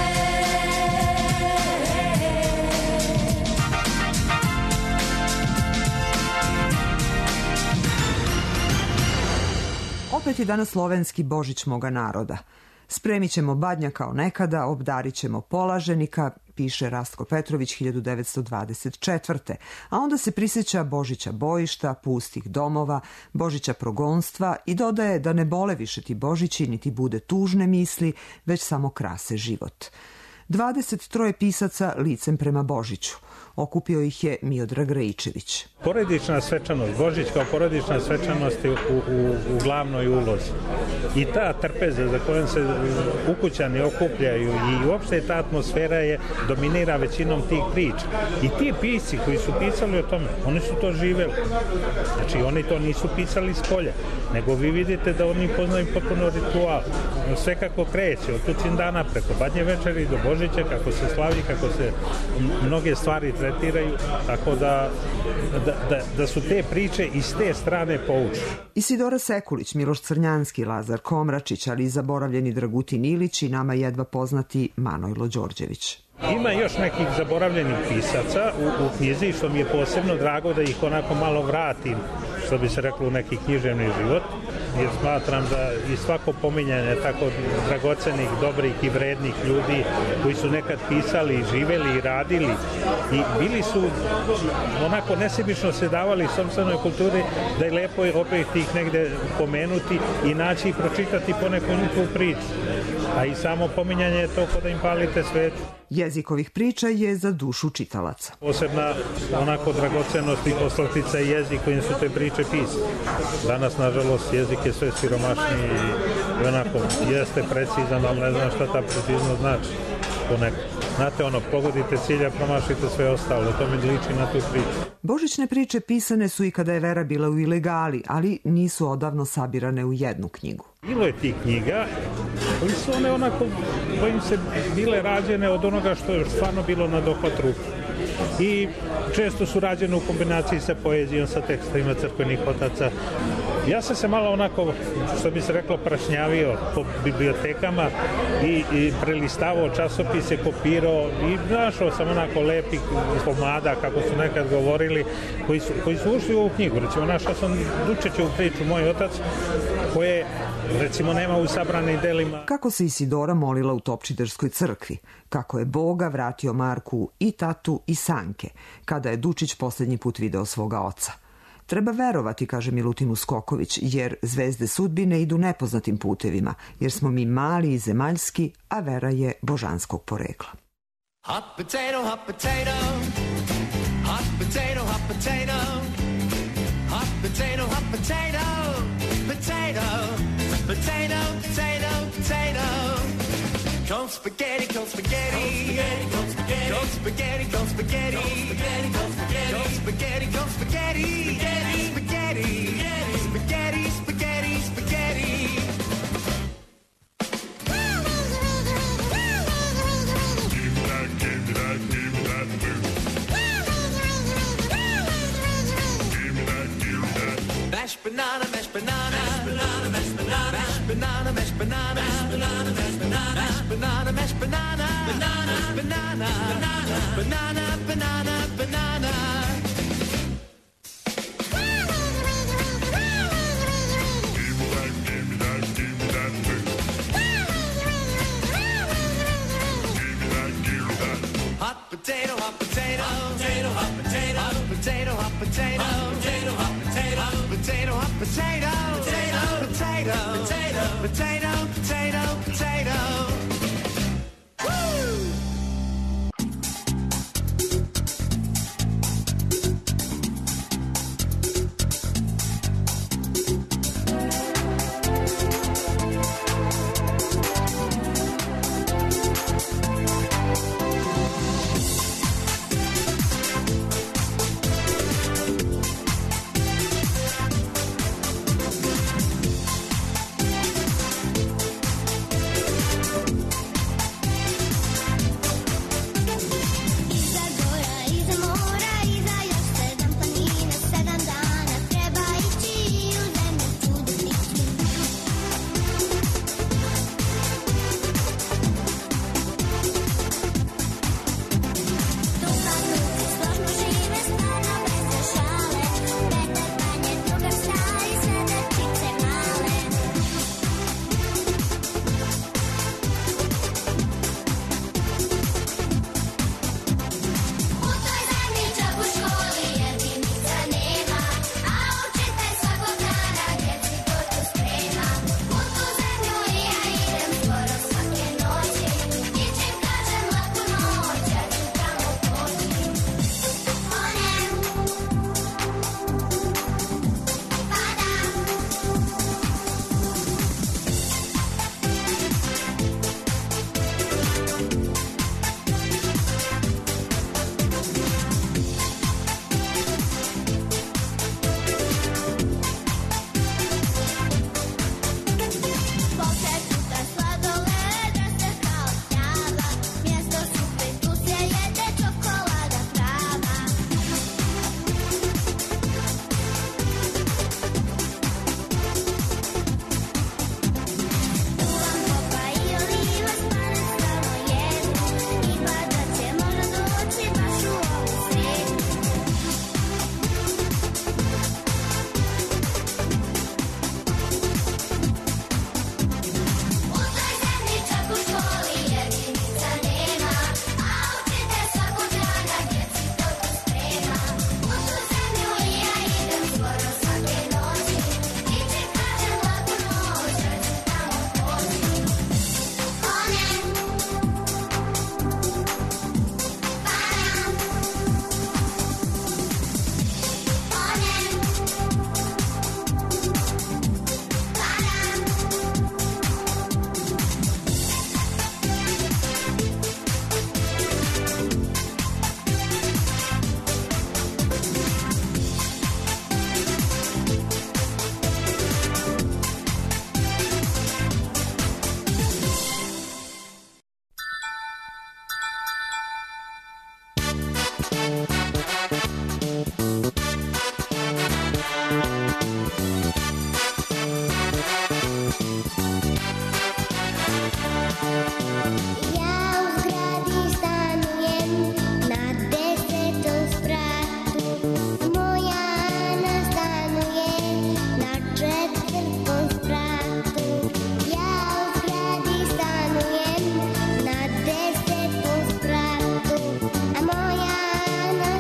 Opet je danas slovenski Božić moga naroda. Spremit ćemo badnja kao nekada, obdarit ćemo polaženika, piše Rastko Petrović hiljadu devetsto dvadeset četvrte. A onda se prisjeća Božića bojišta, pustih domova, Božića progonstva i dodaje da ne bole više ti Božići, niti bude tužne misli, već samo krase život. dvadeset troje pisaca licem prema Božiću. Okupio ih je Miodrag Rajičević. Porodična svečanost, Božić kao porodična svečanost je u, u, u glavnoj ulozi. I ta trpeza za kojom se ukućani okupljaju i uopšte ta atmosfera je dominira većinom tih priča. I ti pisci koji su pisali o tome, oni su to živeli. Znači oni to nisu pisali s polja, nego vi vidite da oni poznaju potpuno ritual. Sve kako kreće, od tucin dana preko Badnje večeri do Božića, kako se slavi, kako se mnoge stvari tretiraju, tako da, da, da, da su te priče iz te strane poučne. Isidora Sekulić, Miloš Crnjanski, Lazar Komračić, ali i zaboravljeni Dragutin Ilić i nama jedva poznati Manojlo Đorđević. Ima još nekih zaboravljenih pisaca u, u knjizi, što mi je posebno drago da ih onako malo vratim, što bi se reklo, u neki književni život, jer smatram da i svako pominjanje tako dragocenih, dobrih i vrednih ljudi koji su nekad pisali, živeli i radili i bili su onako nesebično se davali sopstvenoj kulturi, da je lepo opet ih negde pomenuti i naći i pročitati po neku njihovu priču. A i samo pominjanje je to kao da im palite sveću. Jezik ovih priča je za dušu čitalaca. Posebna onako dragocenost i poslastica je jezik kojim su te priče pisane. Danas, nažalost, jezik je sve siromašniji i onako jeste precizan, ali ne znam šta ta precizno znači. Ponekad. Znate, ono, pogodite cilja, promašite sve ostalo, to mi liči na tu priču. Božićne priče pisane su i kada je vera bila u ilegali, ali nisu odavno sabirane u jednu knjigu. Bilo je tih knjiga, ali su one onako, kojim se bile rađene od onoga što je stvarno bilo na dohvat ruke. I često su rađene u kombinaciji sa poezijom, sa tekstovima crkvenih otaca. Ja sam se malo onako, što bi se reklo, prašnjavio po bibliotekama i, i prelistavao časopise, kopirao i našao sam onako lepih komada, kako su nekad govorili, koji su, koji su ušli u ovu knjigu. Recimo, našao sam Dučićevu priču Moj otac, koje recimo nema u sabranim delima. Kako se Isidora molila u Topčiderskoj crkvi, kako je Boga vratio Marku i tatu i sanke, kada je Dučić posljednji put video svoga oca. Treba verovati, kaže Milutin Uskoković, jer zvezde sudbine idu nepoznatim putevima, jer smo mi mali i zemaljski, a vera je božanskog porekla. Hot potato, hot potato, hot potato, hot potato, hot potato, hot potato, potato, potato, potato, potato. Cold spaghetti, cold spaghetti, cold spaghetti, cold spaghetti, cold spaghetti, cold spaghetti, cold spaghetti, cold spaghetti, spaghetti, spaghetti, spaghetti, spaghetti, spaghetti. Give me that, give me that, give me that food. Give me that, give me that. Mashed banana, mashed banana, mashed banana, mashed banana, mashed banana, mashed banana, mashed banana, mashed banana. banana, mashed banana, banana, banana, banana, banana, banana, banana. Hot potato, hot potato, hot potato, hot potato, hot potato, hot potato, hot potato, hot potato, hot potato, hot potato, potato, potato, potato, potato, potato, potato. Woo! A moja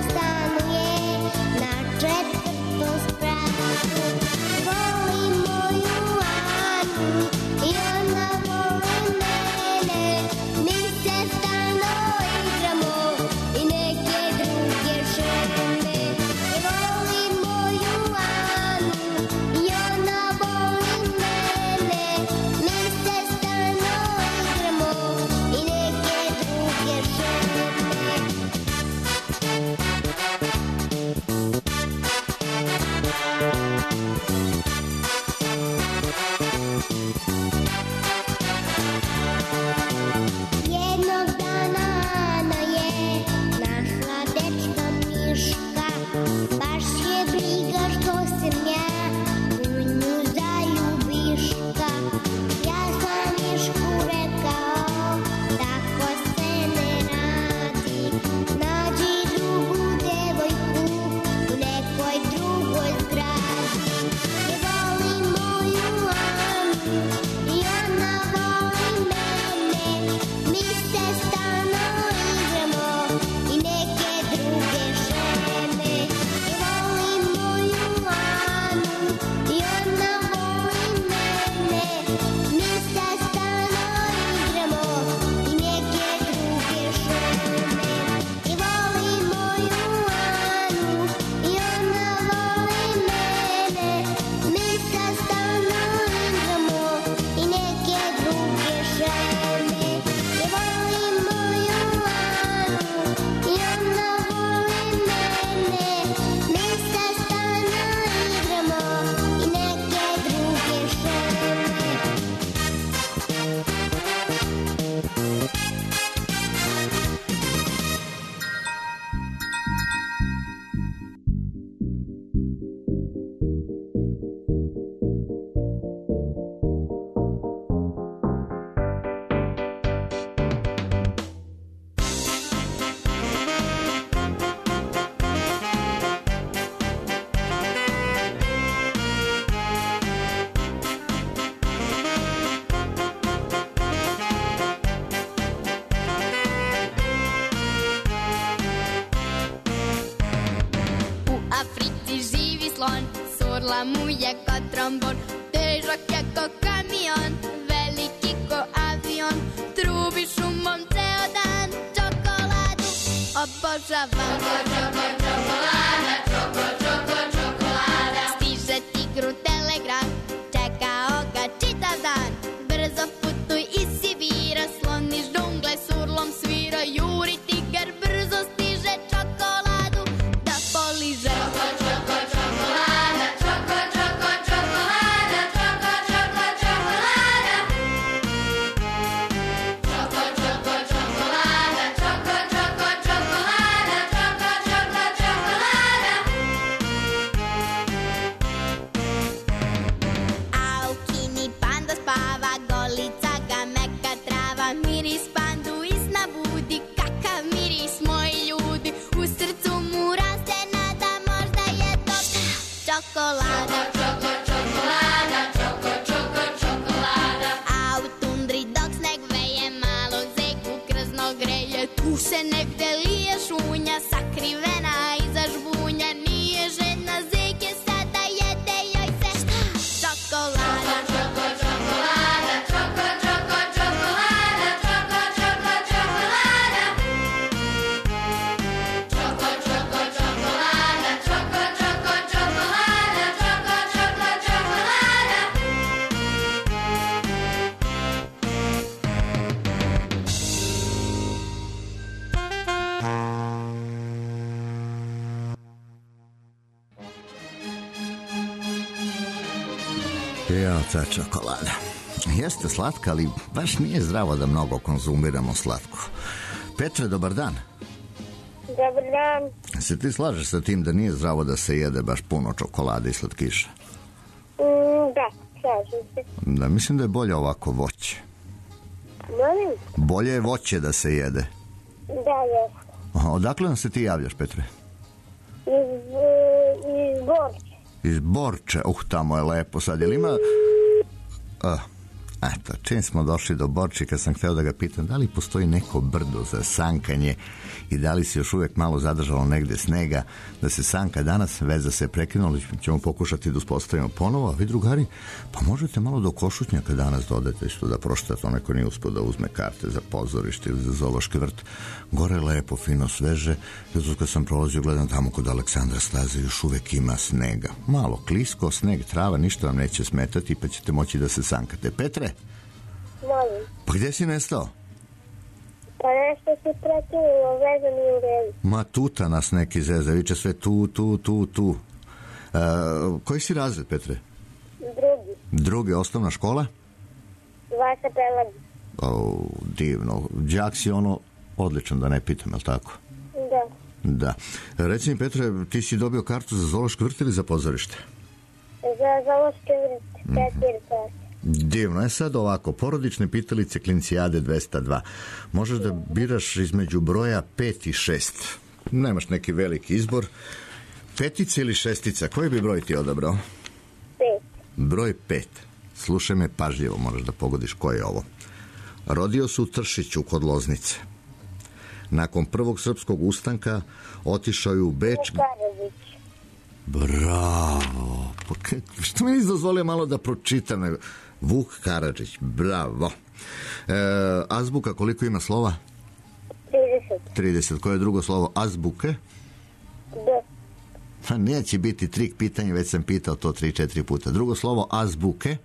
slon, surla mu je ko trombon, težak je ko kamion, veliki ko avion, trubi šumom ceo dan, čokoladu obožavam. Čoko, čoko, čokolada, čoko, čoko, čokolada. Stiže tigru telegram, čekao ga čitav dan, brzo putuj i si vira, slon iz džungle surlom svira, juri tigar, brzo stiže čokoladu da poliže. Čoko, čoko, čokolada, čoko, čoko, čokolada, čoko, čoko, čokolada. Čoko, čoko, čokolada, čoko, čoko, čokolada, čoko, čoko, čokolada. A u kini panda spava, golica ga meka trava, miris pandu isna budi, kakav miris moji ljudi, u srcu mu raste nada, možda je to čokolada. Čoko, čokolada, čoko, čoko, čokolada. A u tundri dok sneg veje, malo zeku krzno greje, tu se negde lije šunja, sakrivena iza žbunja, nije žedna zeke, sada jede joj se čokolada. Čoko, čokolada, čoko, čoko, čokolada, čoko, čoko, čokolada. Čoko, čoko, čokolada, čoko, čoko, čokolada, čoko, čoko, čokolada. Ja, ta čokolada. Jeste slatka, ali baš nije zdravo da mnogo konzumiramo slatko. Petre, dobar dan. Dobar dan. Se ti slažeš sa tim da nije zdravo da se jede baš puno čokolade i slatkiša? Mm, da, slažem se. Da, mislim da je bolje ovako voće. Molim? Bolje je voće da se jede. Da, jes. Aha, odakle nam se ti javljaš, Petre? Iz, iz Borče. Iz Borče, uh, tamo je lepo sad, jel ima... Uh, eto, čim smo došli do Borčika, sam hteo da ga pitam da li postoji neko brdo za sankanje i da li se još uvijek malo zadržalo negde snega da se sanka danas, veza se prekinula, ćemo pokušati da uspostavimo ponovo, a vi drugari, pa možete malo do Košutnjaka danas dodati isto da proštate, onaj ko nije uspio da uzme karte za pozorište ili za zoološki vrt, gore lepo, fino, sveže, zato kad sam prolazio gledam tamo kod Aleksandra staze još uvijek ima snega, malo klisko, sneg, trava, ništa vam neće smetati pa ćete moći da se sankate. Petre? Molim. Pa gdje si nestao? Pa nešto se prekinulo, veza nije u redu. Ma tuta nas neki zeza, viče sve tu, tu, tu, tu. E, koji si razred, Petre? Drugi. Drugi, osnovna škola? Vasa Pelagi. O, divno. Đak si ono odličan, da ne pitam, je li tako? Da. Da. Reci mi, Petre, ti si dobio kartu za zoološki vrt ili za pozorište? Za zoološki vrt, četiri sata. Divno. Je sad ovako, porodične pitalice Klincijade dvesta dva. Možeš da biraš između broja pet i šest. Nemaš neki veliki izbor. Petica ili šestica, koji bi broj ti odabrao? Pet. Broj pet. Slušaj me pažljivo, moraš da pogodiš ko je ovo. Rodio se u Tršiću kod Loznice. Nakon prvog srpskog ustanka otišao je u Beč. Karadžić. Bravo. Pa što mi nisi dozvolio malo da pročitam? Nego? Vuk Karadžić, bravo. E, azbuka koliko ima slova? trideset. trideset. Koje je drugo slovo azbuke? D. Pa neće biti trik pitanje, već sam pitao to tri, četiri puta. Drugo slovo azbuke?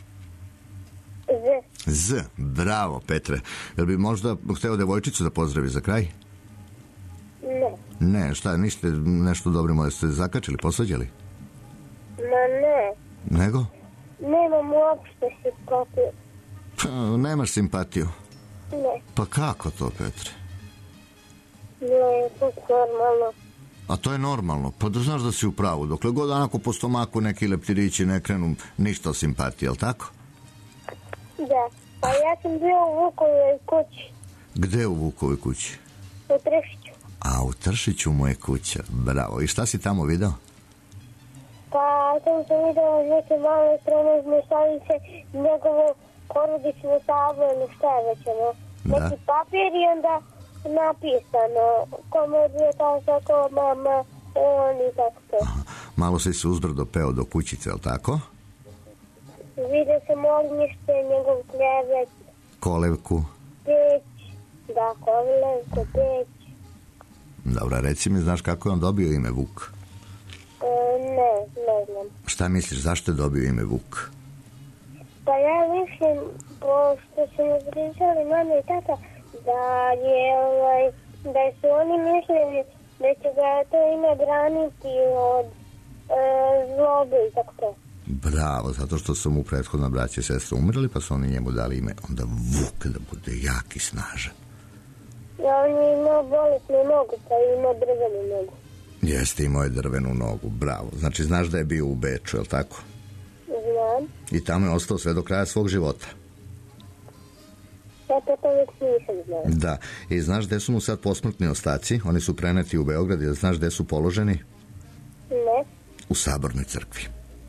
Z. Z, bravo, Petre. Jel bi možda hteo devojčicu da pozdravi za kraj? Ne. Ne, šta, niste nešto dobro, možda ste zakačili, posvađali? Ma ne. Nego? Nemam uopšte simpatiju. Pa, nemaš simpatiju? Ne. Pa kako to, Petre? Ne, to je normalno. A to je normalno, pa da znaš da si u pravu. Dokle god onako po stomaku neki leptirići ne krenu, ništa o simpatiji, jel tako? Da, pa ja sam bio u Vukovoj kući. Gde u Vukovoj kući? U Tršiću. A u Tršiću mu je kuća, bravo. I šta si tamo video? Pa tamo sam video neke male tromezne šalice, njegovo porodično tablo, ili šta je već ono. Neki papir i onda napisano kome je bio tako, mama, on i tako to. Malo si se uzbrdo peo do kućice, jel tako? Vidio sam ognjište, njegov krevet. Kolevku. Peć. Da, kolevku, peć. Dobro, reci mi, znaš kako je on dobio ime Vuk? E, ne, ne znam. Šta misliš, zašto je dobio ime Vuk? Pa ja mislim, pošto su mi pričali mama i tata, da je, ovaj, da su oni mislili da će ga to ime braniti od e, zlobe i tako to. Bravo, zato što su mu prethodna braća i sestra umrli, pa su oni njemu dali ime onda Vuk, da bude jak i snažan. Ja, on je imao bolesnu nogu, pa je imao drvenu nogu. Jeste, imao je drvenu nogu, bravo. Znači, znaš da je bio u Beču, je li tako? Znam. I tamo je ostao sve do kraja svog života. Ja to to već nisam znao. Da, i znaš gde su mu sad posmrtni ostaci? Oni su preneti u Beograd, jer znaš gde su položeni? Ne. U Sabornoj crkvi.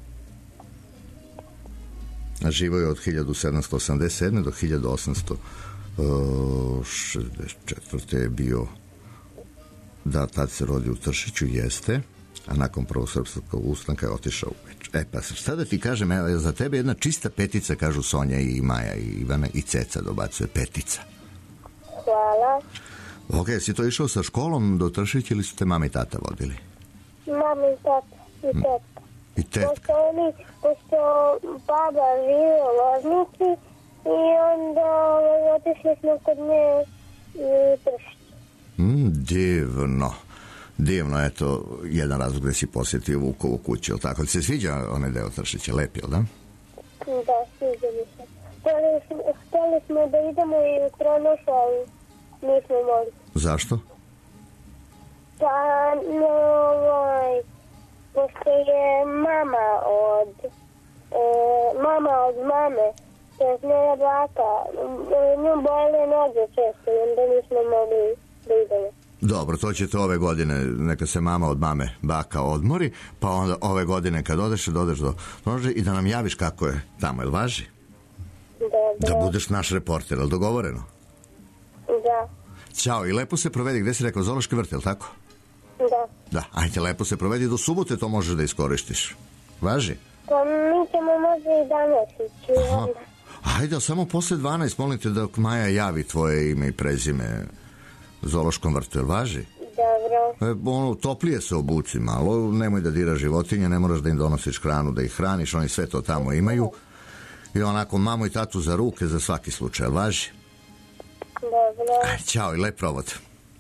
Živo je od hiljadu sedamsto osamdeset sedme do hiljadu osamsto šezdeset četvrte je bio, da, tad se rodio u Tršiću, jeste, a nakon prvog srpskog ustanka je otišao u Beč. E pa šta da ti kažem, evo, za tebe jedna čista petica, kažu Sonja i Maja i Ivana i Ceca dobacuje petica. Hvala. Ok, si to išao sa školom do Tršića ili su te mama i tata vodili? Mama i tata i tetka. I tetka? Pošto oni, pošto baba žive u Loznici i onda otišli smo kod nje i Tršić. Mm, divno. Divno, eto, jedan razlog gde si posjetio Vukovu kuću, ili tako? Se sviđa onaj deo Tršića, lep, jel da? Da, sviđa mi se. Hteli smo, hteli smo da idemo i u Tronoš, ali nismo mogli. Zašto? Pa, no, ovaj, pošto je mama od, e, mama od mame, to je moja baka, nju bole noge često i onda nismo mogli da idemo. Dobro, to ćete ove godine, neka se mama od mame, baka odmori, pa onda ove godine kad odeš, da odeš do Nože i da nam javiš kako je tamo, jel važi? Dobro. Da budeš naš reporter, jel dogovoreno? Da. Ćao, i lepo se provedi, gde si rekao, Zoološki vrt, jel tako? Da. Da, ajde, lepo se provedi, do subote to možeš da iskoristiš. Važi? Pa mi ćemo možda i danas ići. Aha. Ajde, samo posle dvanaest, molim te da Maja javi tvoje ime i prezime Zoološkom vrtu, jel važi? Dobro. E, ono, toplije se obuci malo, nemoj da diraš životinje, ne moraš da im donosiš hranu, da ih hraniš, oni sve to tamo imaju. I onako, mamu i tatu za ruke za svaki slučaj, jel važi? Dobro. Aj, ćao i lep provod.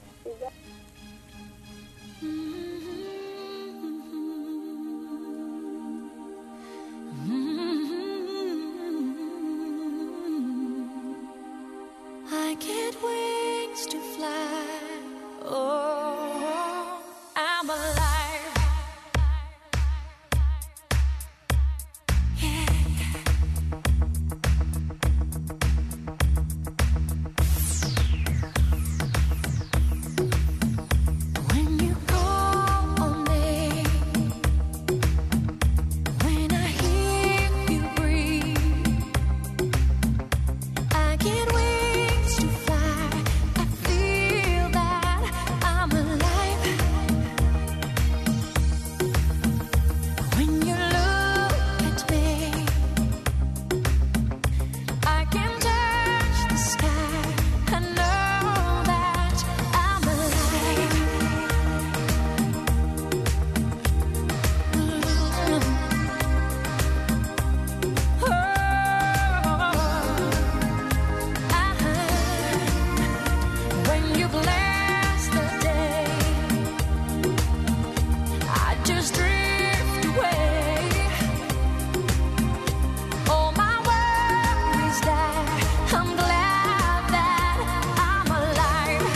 I get wings to fly. Oh, I'm alive. Yeah. When you call on me, when I hear you breathe, I get wings to fly. I feel that I'm alive. When you look at me, I can touch the sky. I know that I'm alive. When you bless the day, I just drift away. All my worries die. I'm glad that I'm alive.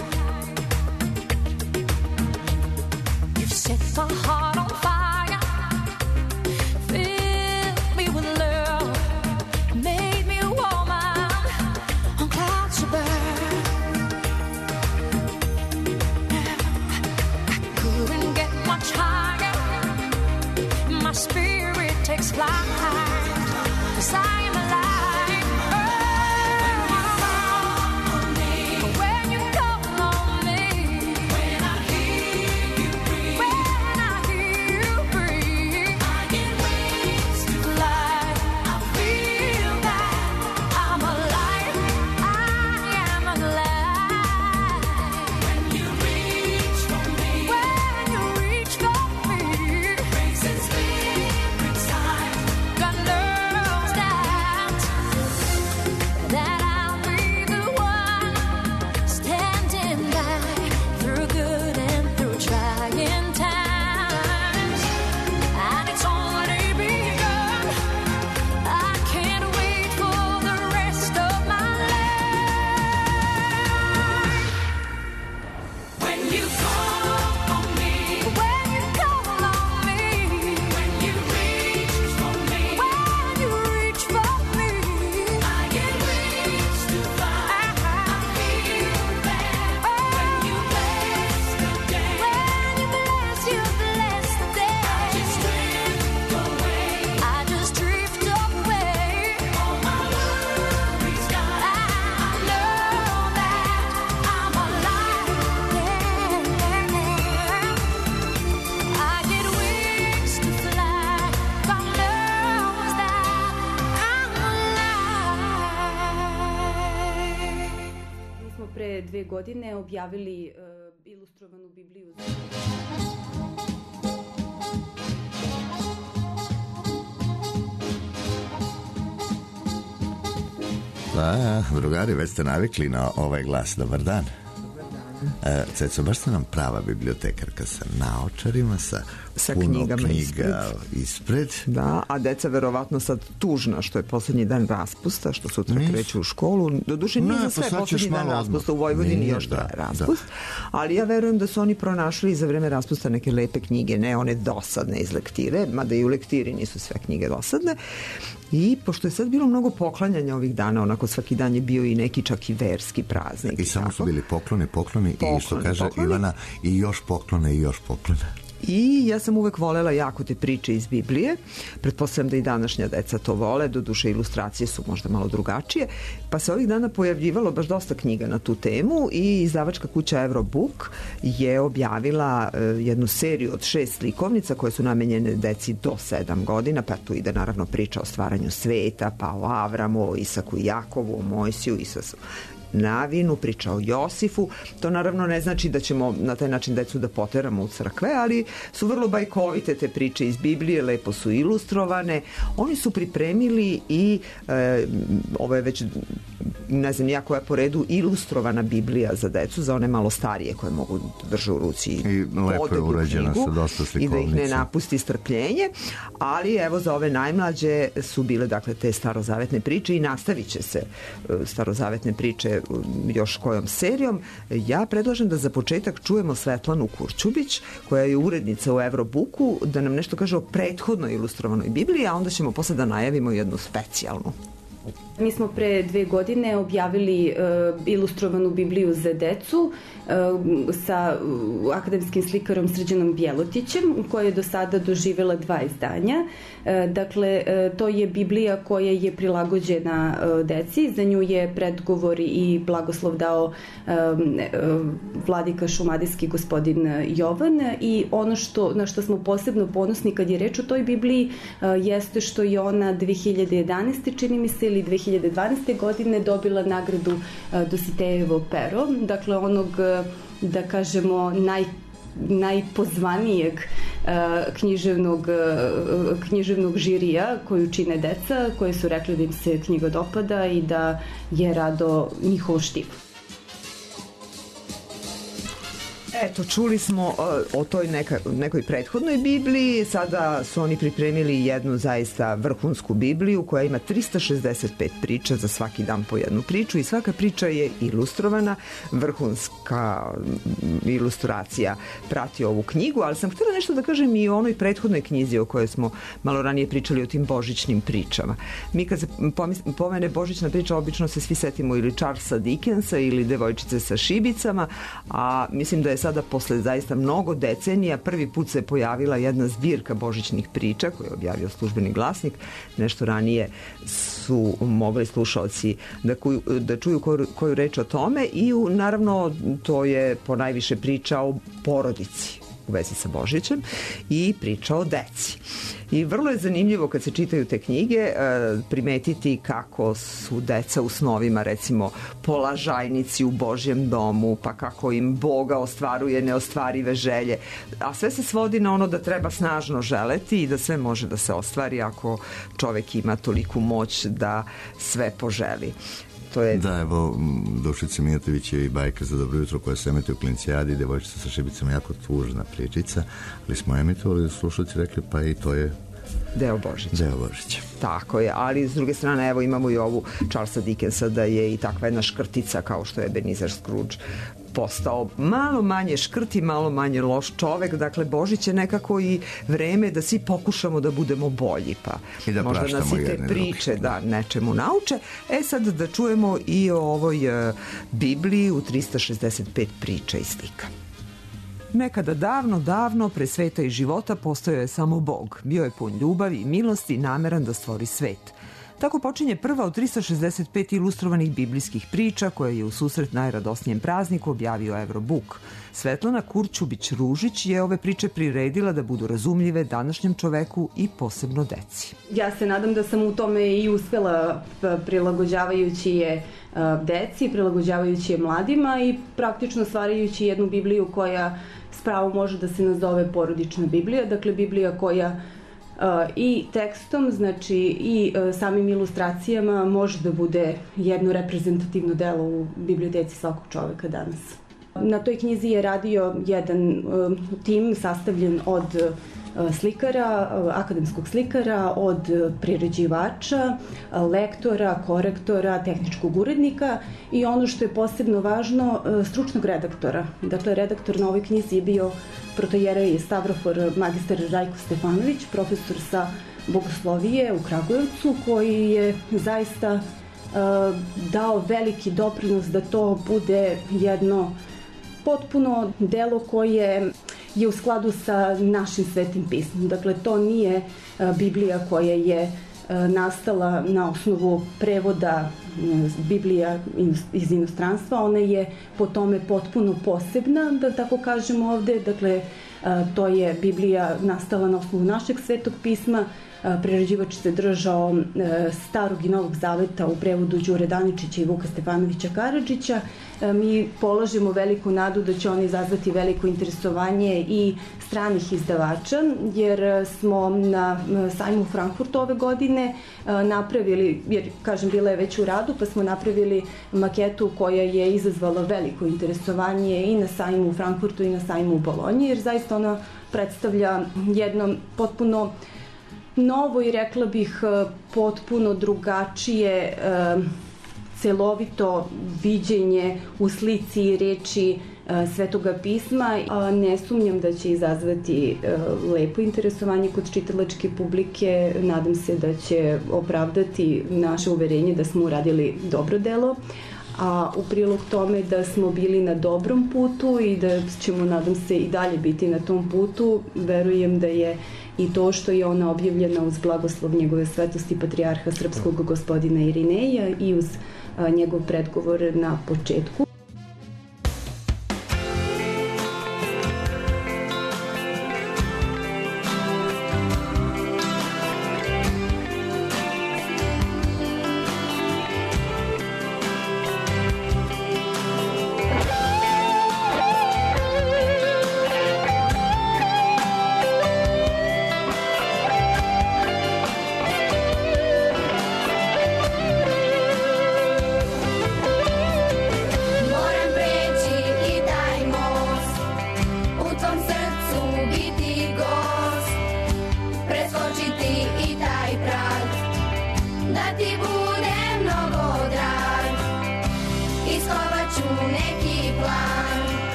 You've set my heart on fire, filled me with love, made me a woman on clouds above. Couldn't get much higher. My spirit takes flight, 'cause I am alive. Oh, when you call on me, when I hear you breathe, when I hear godine objavili uh, ilustrovanu Bibliju. Da, drugari, već ste navikli na ovaj glas. Dobar dan. E, Ceco, baš ste nam prava bibliotekarka sa naočarima, sa, sa puno knjigama knjiga ispred. ispred. Da, a deca verovatno sad tužna što je poslednji dan raspusta, što sutra kreću u školu. Doduše nije za sve poslednji dan raspusta, u Vojvodini nije, još da, traje raspust. Da. Ali ja verujem da su oni pronašli za vreme raspusta neke lepe knjige, ne one dosadne iz lektire, mada i u lektiri nisu sve knjige dosadne. I pošto je sad bilo mnogo poklanjanja ovih dana, onako svaki dan je bio i neki čak i verski praznik. I samo su bili pokloni, pokloni, pokloni i što kaže pokloni. Ivana, i još poklone i još poklone. I ja sam uvek volela jako te priče iz Biblije. Pretpostavljam da i današnja deca to vole, doduše ilustracije su možda malo drugačije. Pa se ovih dana pojavljivalo baš dosta knjiga na tu temu i izdavačka kuća Eurobook je objavila jednu seriju od šest slikovnica koje su namenjene deci do sedam godina, pa tu ide naravno priča o stvaranju sveta, pa o Avramu, o Isaku i Jakovu, o Mojsiju, Isasu Navinu, priča o Josifu. To naravno ne znači da ćemo na taj način decu da poteramo u crkve, ali su vrlo bajkovite te priče iz Biblije, lepo su ilustrovane. Oni su pripremili i e, ovo je već ne znam ja koja je po redu ilustrovana Biblija za decu, za one malo starije koje mogu da drže u ruci i lepo je urađena sa dosta slikovnica i da ih ne napusti strpljenje, ali evo za ove najmlađe su bile dakle te starozavetne priče i nastavit će se starozavetne priče još kojom serijom. Ja predlažem da za početak čujemo Svetlanu Kurčubić, koja je urednica u Eurobooku, da nam nešto kaže o prethodnoj ilustrovanoj Bibliji, a onda ćemo posle da najavimo jednu specijalnu. Mi smo pre dve godine objavili uh, ilustrovanu Bibliju za decu uh, sa uh, akademskim slikarom Srđanom Bjelotićem, koja je do sada doživela dva izdanja. Uh, dakle, uh, to je Biblija koja je prilagođena uh, deci. Za nju je predgovor i blagoslov dao uh, uh, vladika šumadijski gospodin Jovan i ono što, na što smo posebno ponosni kad je reč o toj Bibliji uh, jeste što je ona dve hiljade jedanaeste čini mi se ili dve hiljade dvanaeste godine dobila nagradu uh, Dositejevo pero, dakle onog, uh, da kažemo, naj, najpozvanijeg uh, književnog, uh, književnog žirija koju čine deca, koji su rekli da im se knjiga dopada i da je rado njihov štiv. Eto, čuli smo o toj neka, nekoj prethodnoj Bibliji, sada su oni pripremili jednu zaista vrhunsku Bibliju koja ima trista šezdeset pet priča, za svaki dan po jednu priču i svaka priča je ilustrovana, vrhunska ilustracija prati ovu knjigu, ali sam htjela nešto da kažem i o onoj prethodnoj knjizi o kojoj smo malo ranije pričali, o tim božićnim pričama. Mi kad se pomene božićna priča, obično se svi setimo ili Charlesa Dickensa ili Devojčice sa šibicama, a mislim da je sada posle zaista mnogo decenija prvi put se pojavila jedna zbirka božićnih priča koju je objavio Službeni glasnik. Nešto ranije su mogli slušaoci da, kuju, da čuju koju, koju reč o tome i u, naravno to je ponajviše priča o porodici u vezi sa Božićem i priča o deci. I vrlo je zanimljivo kad se čitaju te knjige primetiti kako su deca u snovima recimo polažajnici u Božjem domu, pa kako im Boga ostvaruje neostvarive želje, a sve se svodi na ono da treba snažno želeti i da sve može da se ostvari ako čovek ima toliku moć da sve poželi. To je... Da, evo, Dušica Mijatović je i bajka za dobro jutro koja se emituje u Klincijadi, Devojčica sa šibicama, jako tužna pričica, ali smo emitovali da slušalci rekli pa i to je Deo Božića. Deo Božića. Tako je, ali s druge strane evo imamo i ovu Charlesa Dickensa da je i takva jedna škrtica kao što je Ebenezer Scrooge postao malo manje škrt i malo manje loš čovek. Dakle, Božić je nekako i vreme da svi pokušamo da budemo bolji, pa i da možda nas i te priče da nečemu nauče. E sad da čujemo i o ovoj uh, Bibliji u trista šezdeset pet priča i slika. Nekada davno, davno, pre sveta i života postojao je samo Bog. Bio je pun ljubavi i milosti i nameran da stvori svet. Tako počinje prva od trista šezdeset pet ilustrovanih biblijskih priča koje je u susret najradosnijem prazniku objavio Eurobuk. Svetlana Kurćubić-Ružić je ove priče priredila da budu razumljive današnjem čoveku i posebno deci. Ja se nadam da sam u tome i uspela, prilagođavajući je deci, prilagođavajući je mladima i praktično stvarajući jednu Bibliju koja s pravom može da se nazove porodična Biblija, dakle Biblija koja i tekstom, znači i samim ilustracijama može da bude jedno reprezentativno delo u biblioteci svakog čoveka danas. Na toj knjizi je radio jedan tim sastavljen od slikara, akademskog slikara, od priređivača, lektora, korektora, tehničkog urednika i ono što je posebno važno, stručnog redaktora. Dakle, redaktor na ovoj knjizi je bio protojerej Stavrofor magistar Rajko Stefanović, profesor sa bogoslovije u Kragujevcu, koji je zaista dao veliki doprinos da to bude jedno potpuno delo koje je u skladu sa našim svetim pismom. Dakle, to nije Biblija koja je nastala na osnovu prevoda Biblija iz inostranstva. Ona je po tome potpuno posebna, da tako kažemo ovde. Dakle, to je Biblija nastala na osnovu našeg svetog pisma. Prerađivač se držao Starog i Novog zaveta u prevodu Đure Daničića i Vuka Stefanovića Karadžića. Mi polažemo veliku nadu da će on izazvati veliko interesovanje i stranih izdavača, jer smo na sajmu u Frankfurtu ove godine napravili, jer kažem bila je već u radu, pa smo napravili maketu koja je izazvala veliko interesovanje i na sajmu u Frankfurtu i na sajmu u Bolonji, jer zaista ona predstavlja jedno potpuno novo i rekla bih potpuno drugačije celovito viđenje u slici i reči Svetoga pisma. Ne sumnjam da će izazvati lepo interesovanje kod čitalačke publike. Nadam se da će opravdati naše uverenje da smo uradili dobro delo, a u prilog tome da smo bili na dobrom putu i da ćemo, nadam se, i dalje biti na tom putu. Verujem da je i to što je ona objavljena uz blagoslov njegove svetosti patrijarha srpskog gospodina Irineja i uz njegov predgovor na početku.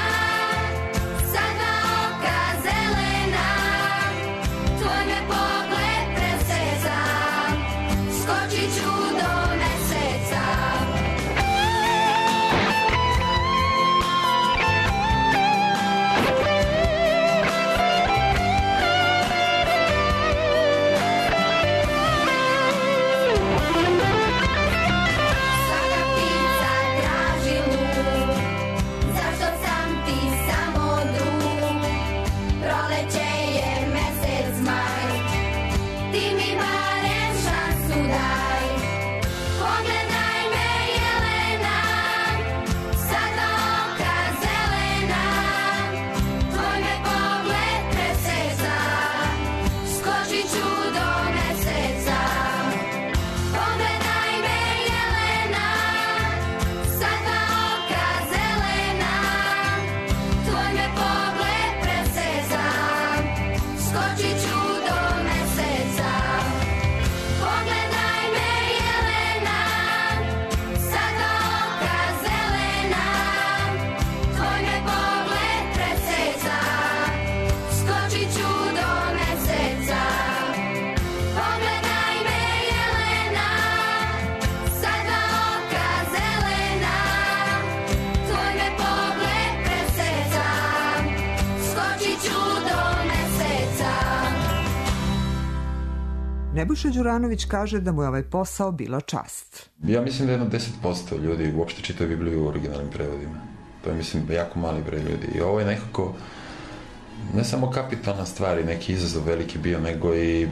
Tvoj me pogled Nebojša Đuranović kaže da mu je ovaj posao bila čast. Ja mislim da jedno deset posto ljudi uopšte čitaju Bibliju u originalnim prevodima. To je, mislim, jako mali broj ljudi. I ovo je nekako ne samo kapitalna stvar i neki izazov veliki bio, nego i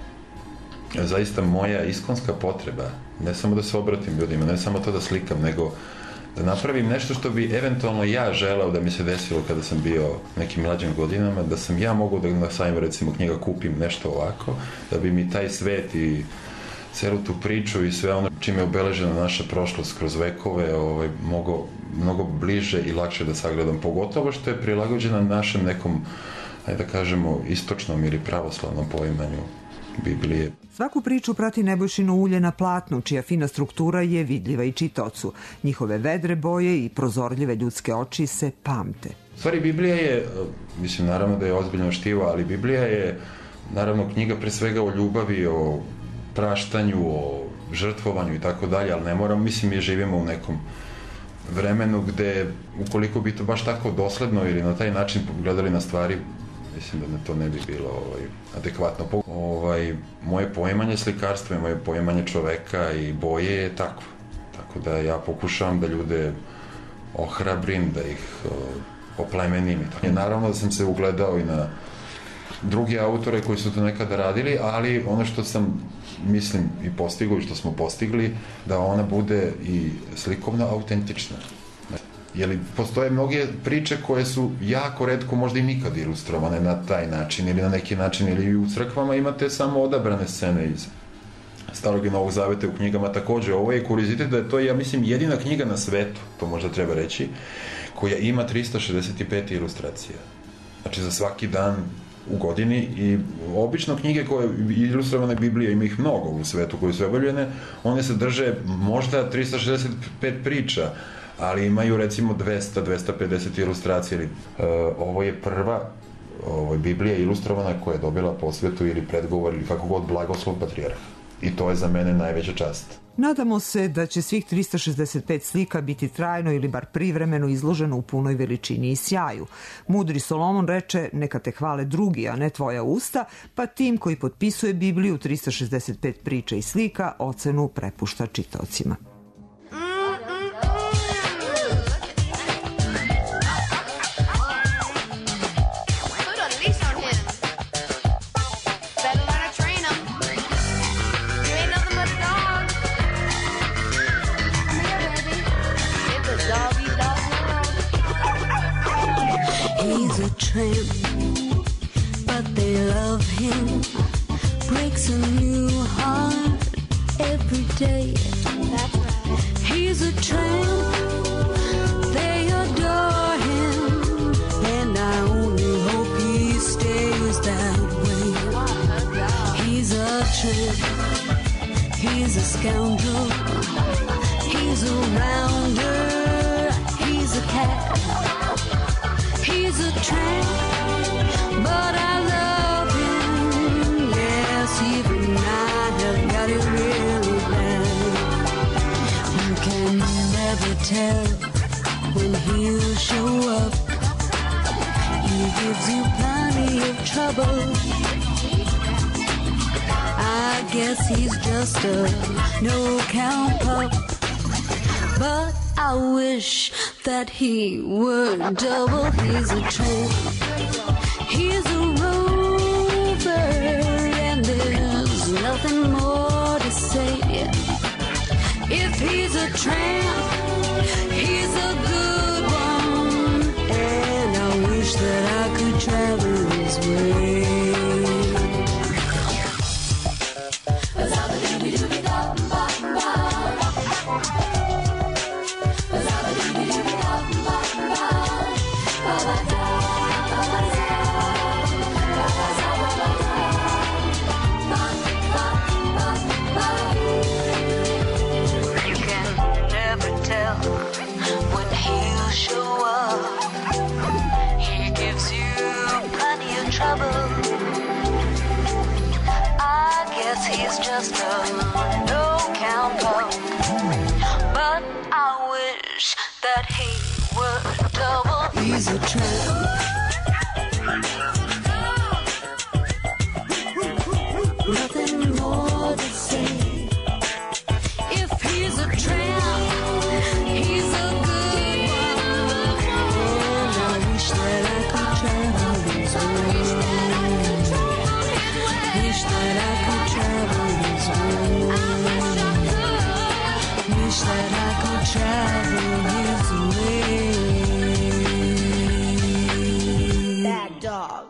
zaista moja iskonska potreba. Ne samo da se obratim ljudima, ne samo to da slikam, nego da napravim nešto što bi eventualno ja želeo da mi se desilo kada sam bio nekim mlađim godinama, da sam ja mogu da na sajmu, recimo, knjiga kupim nešto ovako, da bi mi taj svet i celu tu priču i sve ono čime je obeležena naša prošlost kroz vekove ovaj, mogo, mnogo bliže i lakše da sagledam, pogotovo što je prilagođena našem nekom, ajde da kažemo, istočnom ili pravoslavnom poimanju Biblije. Svaku priču prati Nebojšino ulje na platnu, čija fina struktura je vidljiva i čitaocu. Njihove vedre boje i prozorljive ljudske oči se pamte. U stvari, Biblija je, mislim, naravno da je ozbiljno štivo, ali Biblija je, naravno, knjiga pre svega o ljubavi, o praštanju, o žrtvovanju i tako dalje, ali ne moram, mislim, mi živimo u nekom vremenu gde, ukoliko bi to baš tako dosledno ili na taj način gledali na stvari, mislim da to ne bi bilo ovaj, adekvatno. Ovaj, moje poimanje slikarstva i moje poimanje čoveka i boje je takvo. Tako da ja pokušavam da ljude ohrabrim, da ih uh, oplemenim. I naravno da sam se ugledao i na drugi autore koji su to nekada radili, ali ono što sam, mislim, i postigao i što smo postigli, da ona bude i slikovno autentična. Jer postoje mnoge priče koje su jako retko, možda i nikad ilustrovane na taj način ili na neki način, ili u crkvama imate samo odabrane scene iz Starog i Novog Zaveta u knjigama takođe. Ovo je kuriozitet da je to, ja mislim, jedina knjiga na svetu, to možda treba reći, koja ima trista šezdeset pet ilustracija. Znači za svaki dan u godini, i obično knjige koje ilustrovane Biblije, ima ih mnogo u svetu koje su objavljene, one se drže možda trista šezdeset pet priča, ali imaju recimo dvesta do dvesta pedeset ilustracija. Uh, ovo je prva ovo je Biblija ilustrovana koja je dobila posvetu ili predgovor ili kako god blagoslov patrijarha. I to je za mene najveća čast. Nadamo se da će svih trista šezdeset pet slika biti trajno ili bar privremeno izloženo u punoj veličini i sjaju. Mudri Solomon reče, neka te hvale drugi, a ne tvoja usta, pa tim koji potpisuje Bibliju trista šezdeset pet priča i slika ocenu prepušta čitaocima. Tramp, but they love him, breaks a new heart every day. That's right. He's a tramp, they adore him, and I only hope he stays that way. He's a tramp, he's a scoundrel, he's a rounder, he's a cat. He's a tramp, but I love him. Yes, even I have got it really bad. You can never tell when he'll show up. He gives you plenty of trouble. I guess he's just a no-count pup, but I wish that he were double. He's a tramp, he's a rover, and there's nothing more to say. If he's a tramp, he's a good one, and I wish that I could travel his way. He's just a no-count pup, but I wish that he were double. He's a tramp, nothing more. travel his way. Bad dog.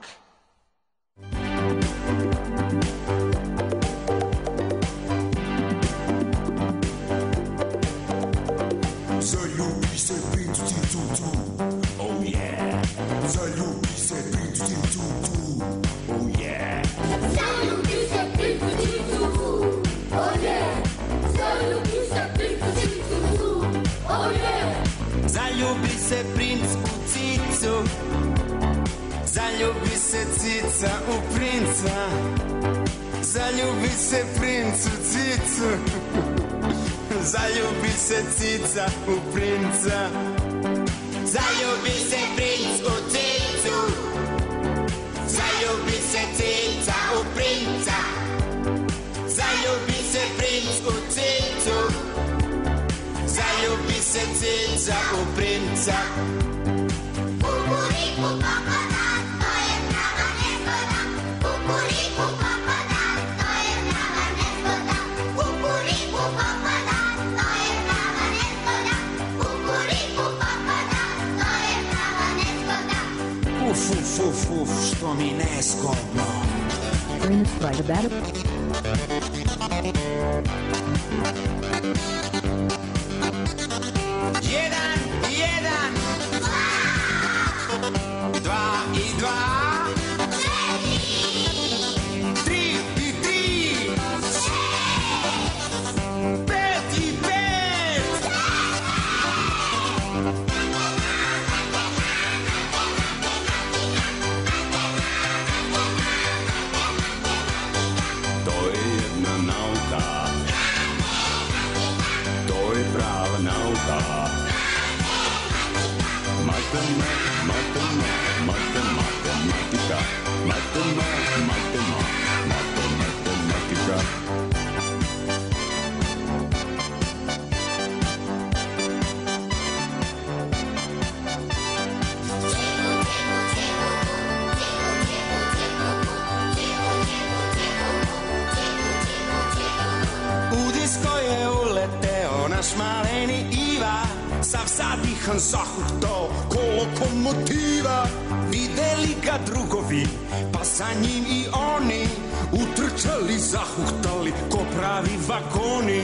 Zaljubi se princu tu, oh yeah. Zaljubi se princu tu, oh yeah. Zaljubi se princu tu, oh yeah. Zaljubi se princu tu, oh yeah. Zaljubi se princ u cicu, zaljubi se cica u princa, zaljubi se princ u cicu, zaljubi se cica u princa, zaljubi se princ u cicu, zaljubi se cica u princa, zaljubi se princ u cicu, zaljubi se cica u princa. Kukuriku pogoda, to je prava nezgoda. Kukuriku pogoda, to je prava nezgoda. Kukuriku pogoda, to je prava nezgoda. Kukuriku pogoda, to je prava nezgoda. Uf, uf, uf, uf, što mi nezgodno. Jedan, jedan, dva i dva, tri i tri, pet i pet. To je jedna nauka, to je prava nauka. Matema, matema, matematika, matema, matema, matematika. U disko je uleteo naš maleni Iva, sav zadihan zahuktao ko lokomotiva. Videli ga drugovi, pa sa njim i oni, utrčali, zahuktali ko pravi vagoni.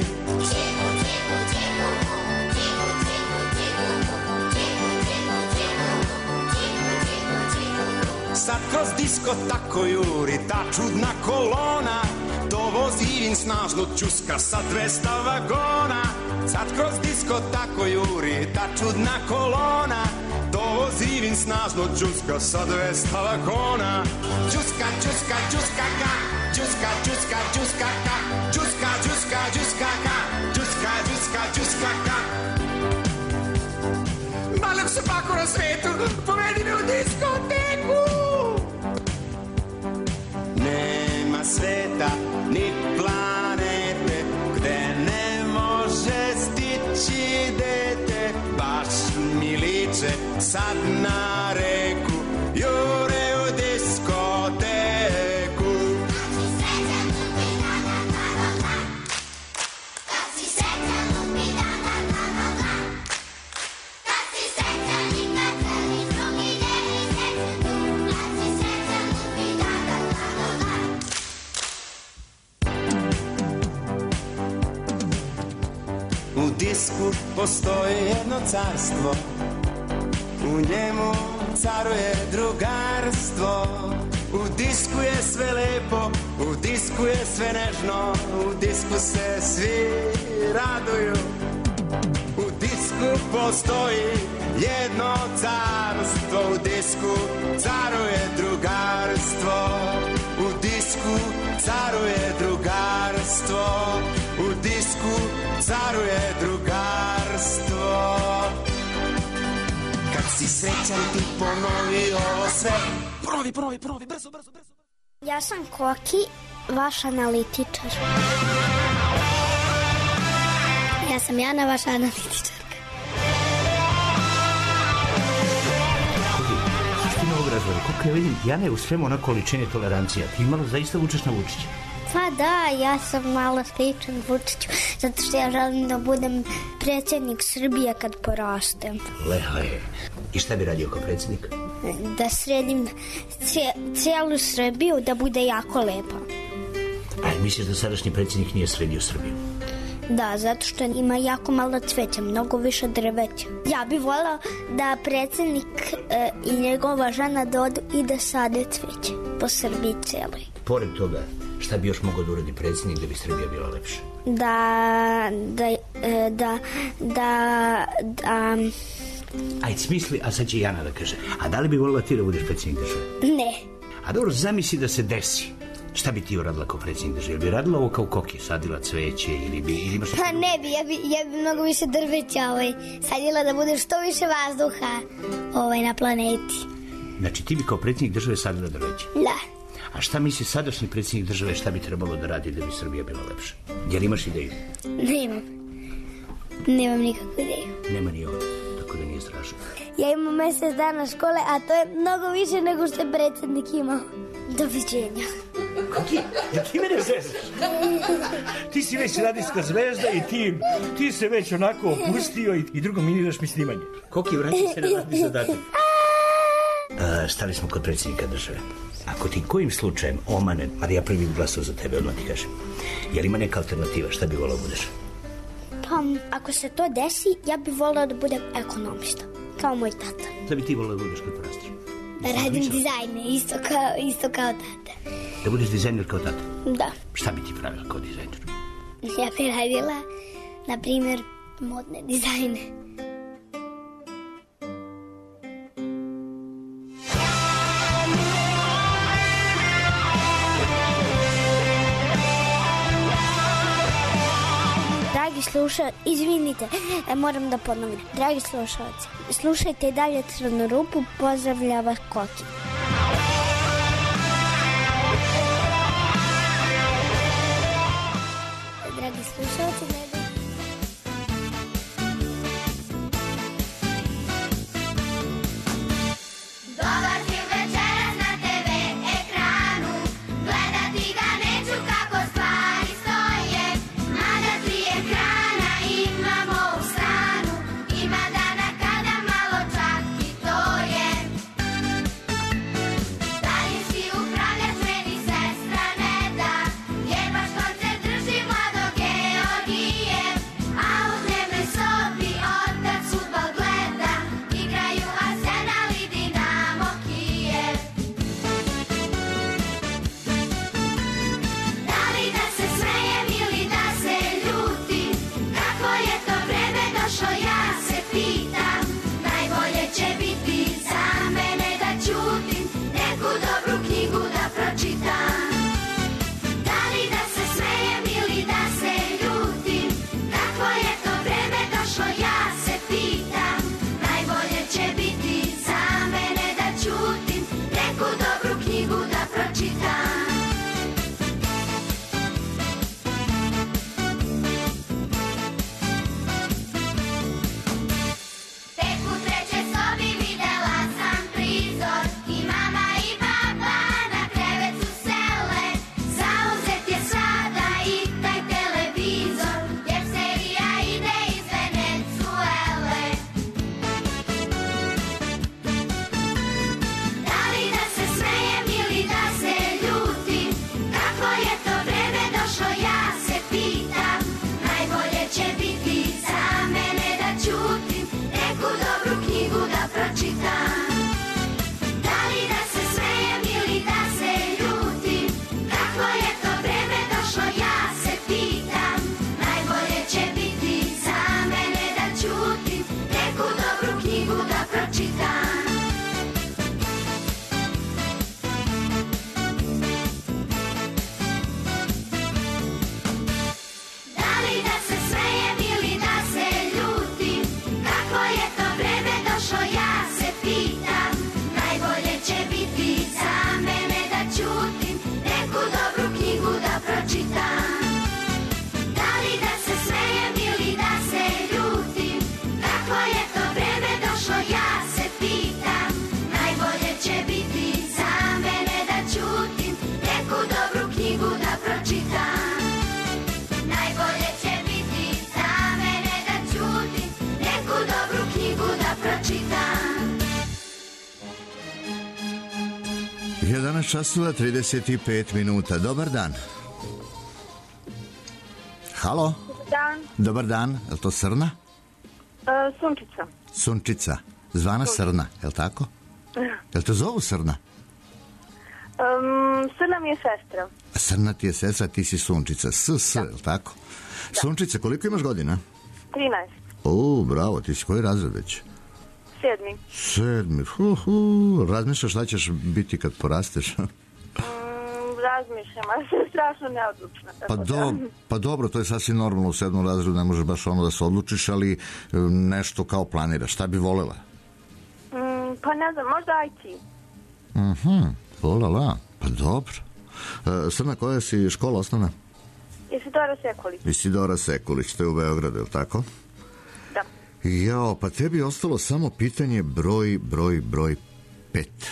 Sad kroz disko tako juri ta čudna kolona, to vozivin snažno čuska sa dvesta vagona. Sad kroz disko tako juri ta čudna kolona, to vozivin snažno čuska sa dvesta vagona. Čuska, čuska, čuska ka, čuska, čuska, čuska ka, čuska, čuska, čuska ka, čuska, čuska, čuska ka. Malog se pako na svetu, povedi me u diskoteku. Nema sveta ni planete gde ne može stići dete. Baš mi liče sad na reku, jure u diskoteku. Kad si srećan lupi da da da da da. Kad si srećan nikad se niš drugi ne srećan tu. Kad si srećan lupi da da da da da. U disku postoji jedno carstvo, u njemu caruje drugarstvo. U disku je sve lepo, u disku je sve nežno, u disku se svi raduju. U disku postoji jedno carstvo, u disku caruje drugarstvo. U disku caruje drugarstvo, u disku caruje drugarstvo. Kad si srećan ti ponovi ovo sve. Ponovi, ponovi, ponovi, brzo, brzo, brzo. Ja sam Koki, vaš analitičar. Ja sam Jana, vaša analitičarka. Suština ovog razgovora, koliko ja vidim, Jana je u svemu ona količine tolerancija. Ti malo zaista vučeš na Vučića. Pa da, ja sam malo sličan Vučiću, zato što ja želim da budem predsjednik Srbije kad porastem. Leha je. I šta bi radio kao predsjednik? Da sredim cijelu Srbiju, da bude jako lepa. A misliš da sadašnji predsjednik nije sredio Srbiju? Da, zato što ima jako malo cveća, mnogo više drveća. Ja bih voljela da predsjednik e, i njegova žena da odu i da sade cveće po Srbiji cijeloj. Pored toga, šta bi još mogao da uradi predsjednik da bi Srbija bila lepša? Da, da, e, da, da, da... Ajde, smisli, a sad će Jana da kaže. A da li bi voljela ti da budeš predsjednik države? Ne. A dobro, zamisli da se desi. Šta bi ti uradila kao predsjednik države? Ili bi radila ovo kao Koki, sadila cveće ili bi... Ili imaš... Pa ne bi, ja bi, ja bi mnogo više drveća ovaj, sadila da bude što više vazduha ovaj, na planeti. Znači ti bi kao predsjednik države sadila drveće? Da. A šta misli sadašnji predsjednik države šta bi trebalo da radi da bi Srbija bila lepša? Jel imaš ideju? Nemam. Nemam nikakvu ideju. Nema ni ovdje, tako da nije strašno. Ja imam mjesec dana škole, a to je mnogo više nego što je predsjednik imao. Doviđenja. Koki, ja ti mene zezaš? Ti si već radijska zvezda i ti, ti se već onako opustio i, i drugo miniraš mi snimanje. Koki, vrati se na radni zadatak. A, stali smo kod predsjednika države. Ako ti kojim slučajem omane, ali ja prvi glasao za tebe, odmah ti kažem. Jer ima neka alternativa, šta bi volao budeš? Pa, ako se to desi, ja bih volao da budem ekonomista, kao moj tata. Šta bi ti volao da budeš kad porasteš? Da radim dizajne, isto kao, isto kao tata. Da budeš dizajner kao tata? Da. Šta bi ti pravila kao dizajner? Ja bih radila, na primjer, modne dizajne. Dragi slušalci, izvinite, moram da ponovim. Dragi slušalci, slušajte i dalje Crnu rupu, pozdravlja vas Koki. Dragi slušalci, dragi... Dobar film večeras na te ve ekranu, gledati ga neću kako stvari stoje, mada tri ekrana imamo u stanu, ima dana kada malo čak i to je. šesnaest časova trideset pet minuta. Dobar dan. Halo? Dan. Dobar dan. Je li to Srna? Uh, sunčica. Sunčica. Zvana Srna, je li tako? Je li te zovu Srna? Um, Srna mi je sestra. Srna ti je sestra, ti si Sunčica. S, S, je li tako? Da. Sunčica, koliko imaš godina? trinaest. O, bravo, ti si koji razred već? Sedmi. Sedmi. Hu, hu. Razmišljaš šta ćeš biti kad porasteš? Mm, razmišljam, ali sam strašno neodlučna. Pa, do, pa dobro, to je sasvim normalno, u sedmom razredu ne možeš baš ono da se odlučiš, ali nešto kao planiraš. Šta bi volela? Mm, pa ne znam, možda I T. Mhm, volala, pa dobro. E, Srna, koja si škola osnovna? Isidora Sekulić. Isidora Sekulić, to je u Beogradu, je li tako? Da. Jao, pa tebi je ostalo samo pitanje broj, broj, broj pet.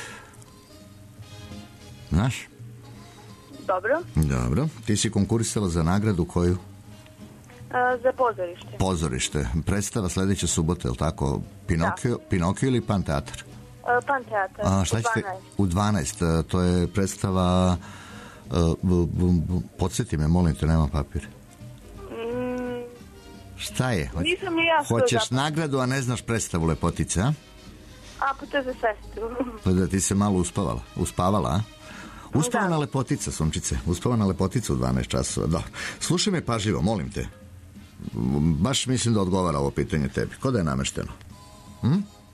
Znaš? Dobro. Dobro. Ti si konkurisala za nagradu koju? Uh, za pozorište. Pozorište. Predstava sledeće subote, je li tako? Pinokio, da. Pinokio ili Pan teatar? Uh, pan teatar. A, šta ćete? U dvanaest. To je predstava... Uh, b, b, b, podsjeti me, molim te, nema papir. Mm, šta je? Hoć, nisam ni ja. Hoćeš zapravo nagradu, a ne znaš predstavu, lepotice, a? A, pa to je za sestru. Pa da ti se malo uspavala. Uspavala, a? Uspavana da. Lepotica, Sunčice. Uspavana lepotica u dvanaest časova. Da. Slušaj me pažljivo, molim te. Baš mislim da odgovara ovo pitanje tebi. Ko da je namešteno? Hm?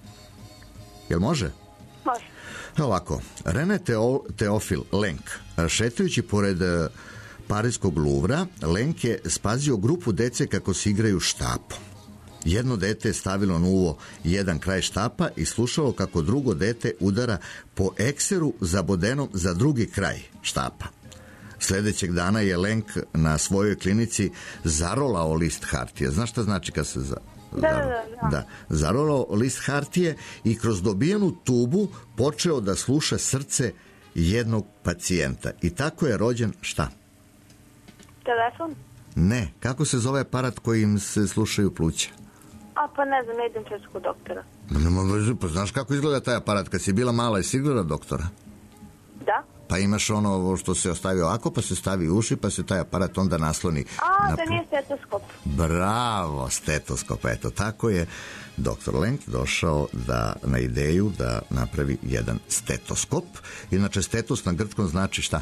Jel može? Može. Ovako, René Teo, Teofil Lenk, šetajući pored Parijskog Luvra, Lenk je spazio grupu dece kako se igraju štapom. Jedno dete je stavilo na uvo jedan kraj štapa i slušalo kako drugo dete udara po ekseru zabodenom za drugi kraj štapa. Sljedećeg dana je Lenk na svojoj klinici zarolao list hartije. Znaš šta znači kad se za... Da, da, da. da, zarolao list hartije i kroz dobijenu tubu počeo da sluša srce jednog pacijenta. I tako je rođen šta? Telefon? Ne, kako se zove aparat kojim se slušaju pluća? A, pa ne znam, ne idem često kod doktora. Nema, pa znaš kako izgleda taj aparat? Kad si bila mala, jesi gledala doktora? Da. Pa imaš ono što se ostavi ovako, pa se stavi u uši, pa se taj aparat onda nasloni. A, na... da nije stetoskop. Bravo, stetoskop. Eto, tako je doktor Lenk došao da, na ideju da napravi jedan stetoskop. Inače, stetos na grčkom znači šta?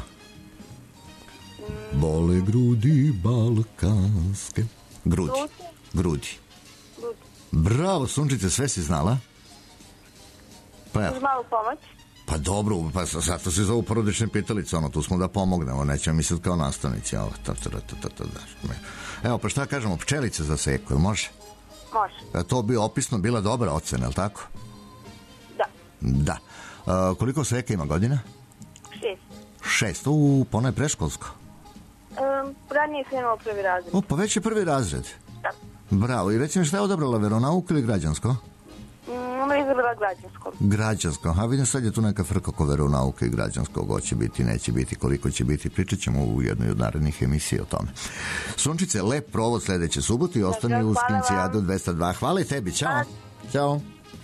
Mm. Bole grudi balkanske. Grudi. Grudi. Grudi. Bravo, Sunčice, sve si znala? Pa evo. Uz malu pomoć. Pa dobro, pa zato se zovu porodične pitalice, ono, tu smo da pomognemo, nećemo misliti kao nastavnici. Evo, ta, ta, ta, ta, ta, evo, pa šta kažemo, pčelice za seku, može? Može. To bi opisno bila dobra ocena, je li tako? Da. Da. A, koliko seka ima godina? Šest. Šest, u, pa ono je preškolsko. Um, ranije sam imala prvi razred. O, pa već je prvi razred. Da. Bravo, i recimo šta je odabrala, veronauku ili građansko? Ona je izabrala građansko. Građansko, a vidim sad je tu neka frka oko veronauke i građanskog, hoće biti, neće biti, koliko će biti, pričat ćemo u jednoj od narednih emisija o tome. Sunčice, lep provod sledeće subote i ostane u Skincijadu dvesta dva. Hvala i tebi, ćao. Ćao.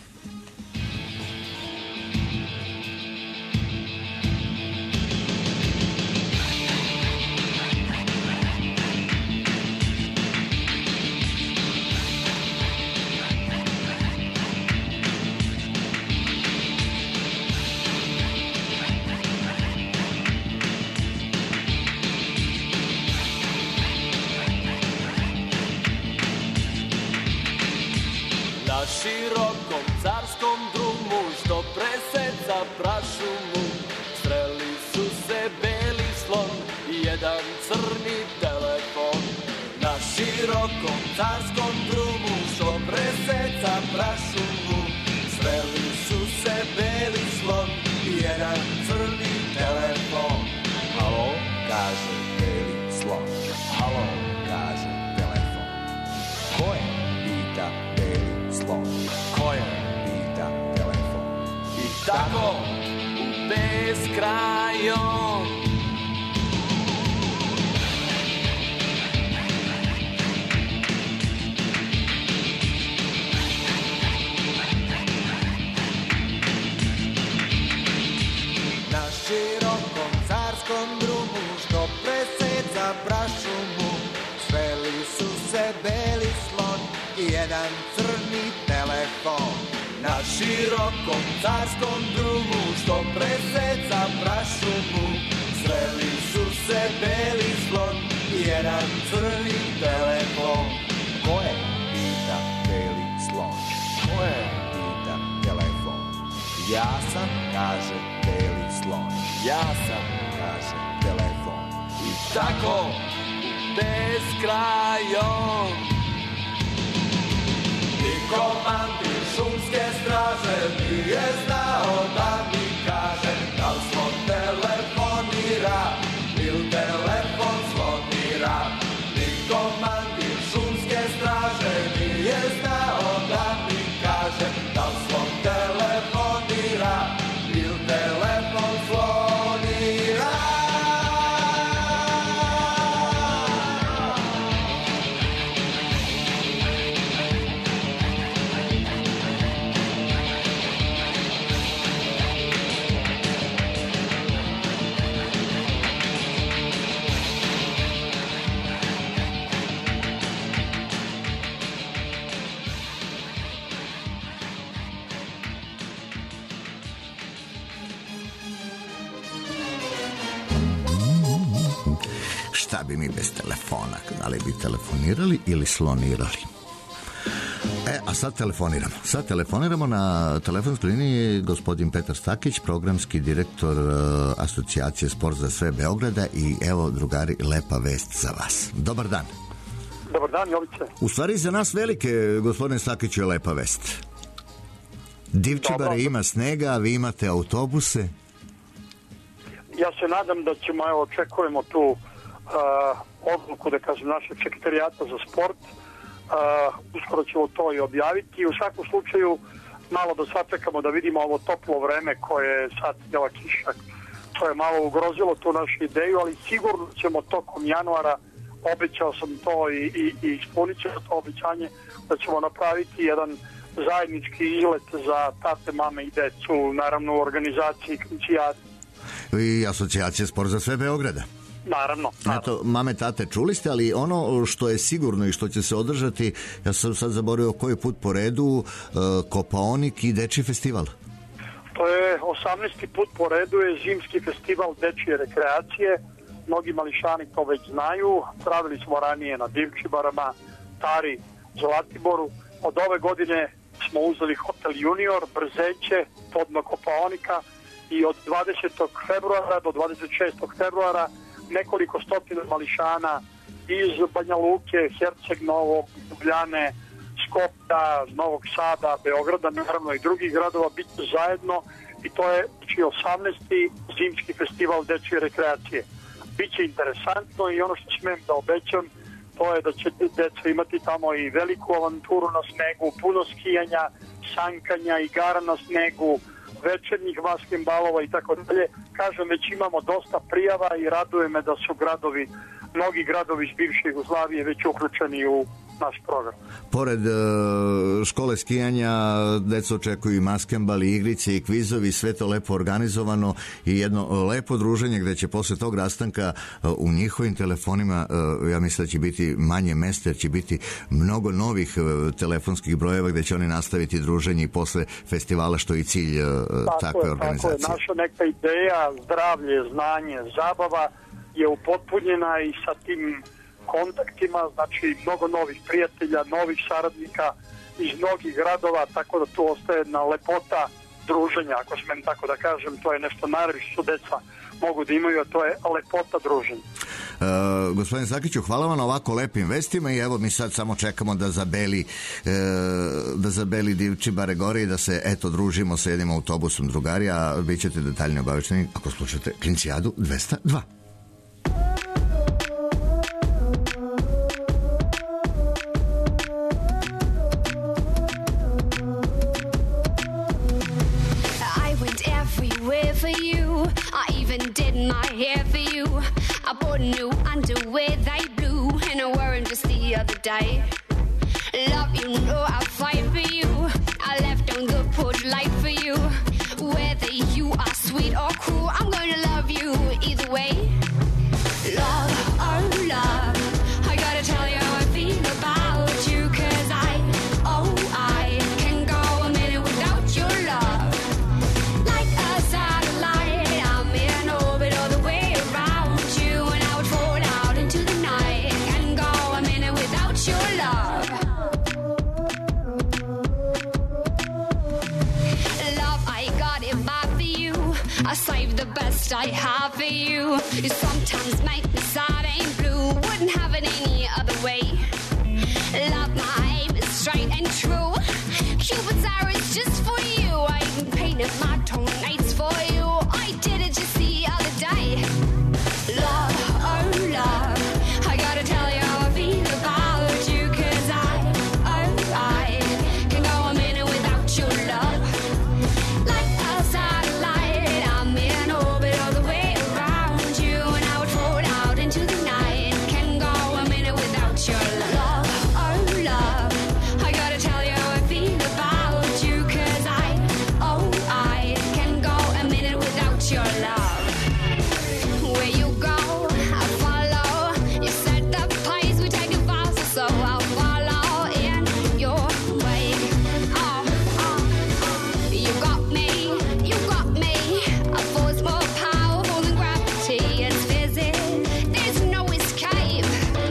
Širokom carskom drumu što preseca prašumu sreli su se beli slon i jedan crni telefon. Na širokom carskom drumu što preseca prašumu sreli su se beli slon i jedan crni telefon. Halo, kaže beli slon. Halo, kaže telefon. Ko je? Pita beli slon. Ko je? Pita telefon. I tako u beskrajom na širokom širokom carskom drumu što preseca prašumu. Sreli su se beli slon i jedan crni telefon. Ko je, pita beli slon? Ko je, pita telefon? Ja sam, kaže beli slon. Ja sam, kaže telefon. I tako beskrajom i komandir šumske straže nije znao da mi kaže da li smo telefonira ili telefon zvonira. I komandir šumske straže nije znao da mi kaže da li smo telefonira ili telefon zvonira. Šta bi mi bez telefona? Da li bi telefonirali ili slonirali? E, a sad telefoniramo. Sad telefoniramo na telefonskoj liniji gospodin Petar Stakić, programski direktor uh, Asocijacije Sport za sve Beograda i evo, drugari, lepa vest za vas. Dobar dan. Dobar dan, Jovice. U stvari za nas velike, gospodine Stakiću, je lepa vest. Divčibare ima snega, a vi imate autobuse. Ja se nadam da ćemo, evo, očekujemo tu uh, odluku, da kažem, našeg sekretarijata za sport. Uh, uskoro ćemo to i objaviti. U svakom slučaju, malo da sačekamo da vidimo ovo toplo vreme koje je sad, jela kiša, to je malo ugrozilo tu našu ideju, ali sigurno ćemo tokom januara, obećao sam to i, i, i ispunit ćemo to obećanje, da ćemo napraviti jedan zajednički izlet za tate, mame i decu, naravno u organizaciji Knicijata. I Asocijacije Sport za sve Beograda. Naravno, naravno. Eto, mame, tate, čuli ste, ali ono što je sigurno i što će se održati, ja sam sad zaboravio koji put po redu, uh, Kopaonik i Dečiji festival. To je osamnaesti put po redu, je zimski festival dečije rekreacije. Mnogi mališani to već znaju. Pravili smo ranije na Divčibarama, Tari, Zlatiboru. Od ove godine smo uzeli hotel Junior, Brzeće, podno Kopaonika i od dvadesetog februara do dvadeset šestog februara nekoliko stotina mališana iz Banja Luke, Herceg Novog, Ljubljane, Skopja, Novog Sada, Beograda, naravno i drugih gradova biti zajedno i to je osamnaesti zimski festival dečije rekreacije. Biće interesantno i ono što smem da obećam, to je da će deca imati tamo i veliku avanturu na snegu, puno skijanja, sankanja, igara na snegu, večernjih basketbalova i tako dalje. Kažem, već imamo dosta prijava i raduje me da su gradovi, mnogi gradovi iz bivše Jugoslavije već uključeni u naš program. Pored uh, škole skijanja, deca očekuju i maskembal, i igrice, i kvizovi, sve to lepo organizovano i jedno lepo druženje gde će posle tog rastanka uh, u njihovim telefonima, uh, ja mislim da će biti manje mesta, jer će biti mnogo novih uh, telefonskih brojeva gde će oni nastaviti druženje i posle festivala, što je i cilj uh, tako takve je, organizacije. Tako je, naša neka ideja, zdravlje, znanje, zabava je upotpunjena i sa tim kontaktima, znači mnogo novih prijatelja, novih saradnika iz mnogih gradova, tako da tu ostaje jedna lepota druženja, ako smem tako da kažem, to je nešto najviše što deca mogu da imaju, a to je lepota druženja. Uh, gospodin Sakiću, hvala vam na ovako lepim vestima i evo mi sad samo čekamo da zabeli uh, da zabeli Divčibare gore i da se eto družimo sa jednim autobusom, drugari, a bit ćete detaljno obavešteni ako slušate Klincijadu dvesta dva. For you, I even did my hair for you. I bought new underwear, they blue, and I wore them just the other day. Love, you know I'll fight for you. I left on the porch light for you. Whether you are sweet or cruel, I'm gonna love you either way. Love, oh love, I gotta tell you how I feel about you, 'cause I, oh I, can go a minute without your best I have for you. You sometimes make me sad and blue. Wouldn't have it any other way. Love, my aim is straight and true. Cupid's arrow is just for you. I even painted my toenails for you. I did it just the other day. Love, oh love, I gotta tell you how I feel about you. Cause I, oh I, can go a minute without your love. Like a satellite, I'm in orbit all the way around you. And I would float out into the night. Can go a minute without your love. Oh love, I gotta tell you how I feel about you. Cause I, oh I, can go a minute without your love. Where you go, I follow. You set the pace, we take it faster, so I'll follow in your way. Oh, oh, oh. You got me, you got me. A force more powerful than gravity. It's physics, there's no escape.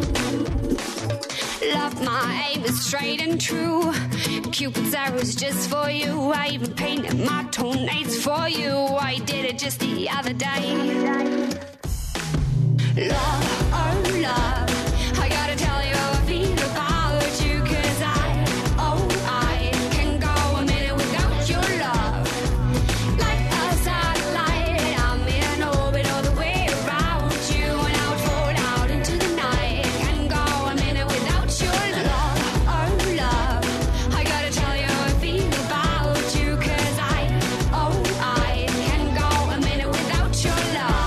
Love, my aim is straight and true. Cupid's arrow's just for you. I even painted my toenails for you. I did it just the other day. Love, oh love, I gotta tell you how I feel about you. Cause I, oh I, can go a minute without your love. Like a satellite, I'm in orbit all the way around you. And I would float out into the night. Can go a minute without your love. Oh love, I gotta tell you how I feel about you. Cause I, oh I, can go a minute without your love.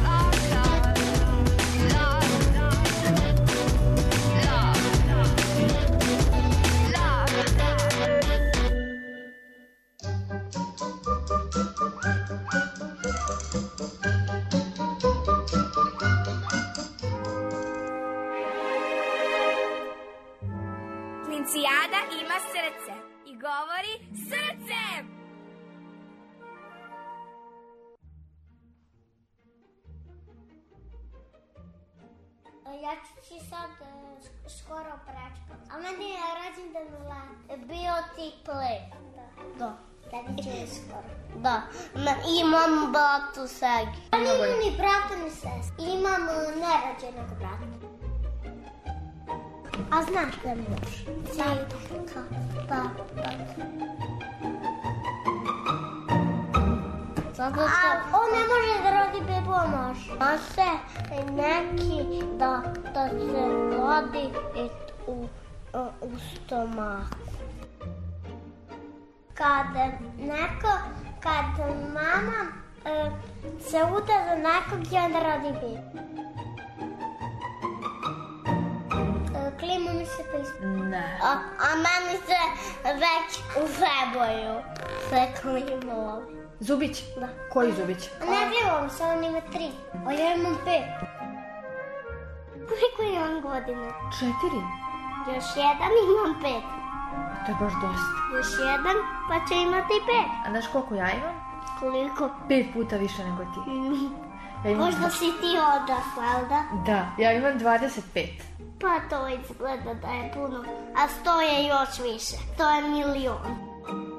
Klincijada ima srce i govori srcem. Ja ću ti sad e, sk- skoro prečkam. A meni je rođendan vlad. Bio ti ple. Da. Tebi će skoro. Da. Ma- imam bratu Segi. Ja nimam ni brata ni sest. Imam e, nerođenog brata. A znaš da mi još? Zato. Da, da. Zato što... A on ne može da rodi bebu, a može. Može neki da, da se rodi u, u stomaku. Kad neko, kad mama e, se uda za nekog i onda rodi bebu. E, klima mi se pa ispod. Ne. A, a meni se već u feboju sve klima. Zubić? Da. Koji Zubić? A ne bilo se, on ima tri. A ja imam pet. Koliko imam godine? Četiri. Još jedan imam pet. To je baš dosta. Još jedan, pa će imati pet. A znaš koliko ja imam? Koliko? Pet puta više nego ti. Ja imam Možda dva- si ti odrasla, ali da? Da, ja imam dvadeset pet. Pa to izgleda da je puno. A sto je još više. To je milion.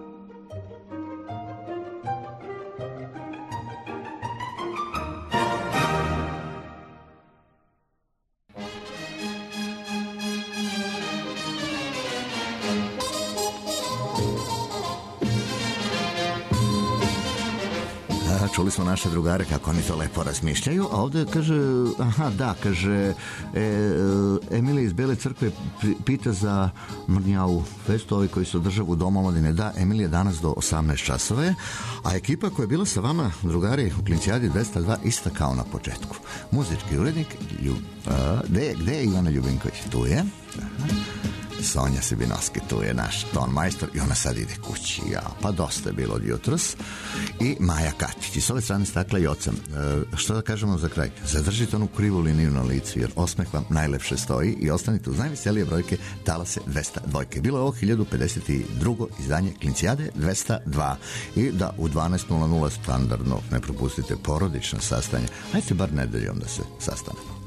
Čuli smo naše drugare kako oni to lepo razmišljaju, a ovdje kaže, aha da, kaže, e, Emilija iz Bele crkve pita za Mrnjavu festu, ovi koji se održava u Domu omladine. Da, Emilija danas do osamnaest časova je, a ekipa koja je bila sa vama, drugari, u Klincijadi dvesta dva, ista kao na početku. Muzički urednik, Ljub, a, gde, je, gde je Ivana Ljubinković? Tu je. Aha. Sonja Sibinoski, tu je naš ton majstor i ona sad ide kući. Ja, pa dosta je bilo od jutros. I Maja Katić. I s ove strane Stakla i Ocam. E, što da kažemo za kraj? Zadržite onu krivu liniju na licu, jer osmeh vam najlepše stoji i ostanite uz najveselije brojke Talase dvesta dva. Bilo je ovo hiljadu pedeset drugo izdanje Klincijade dvesta dva. I da u dvanaest nula nula standardno ne propustite porodično sastanje. Hajde bar nedeljom da se sastanemo.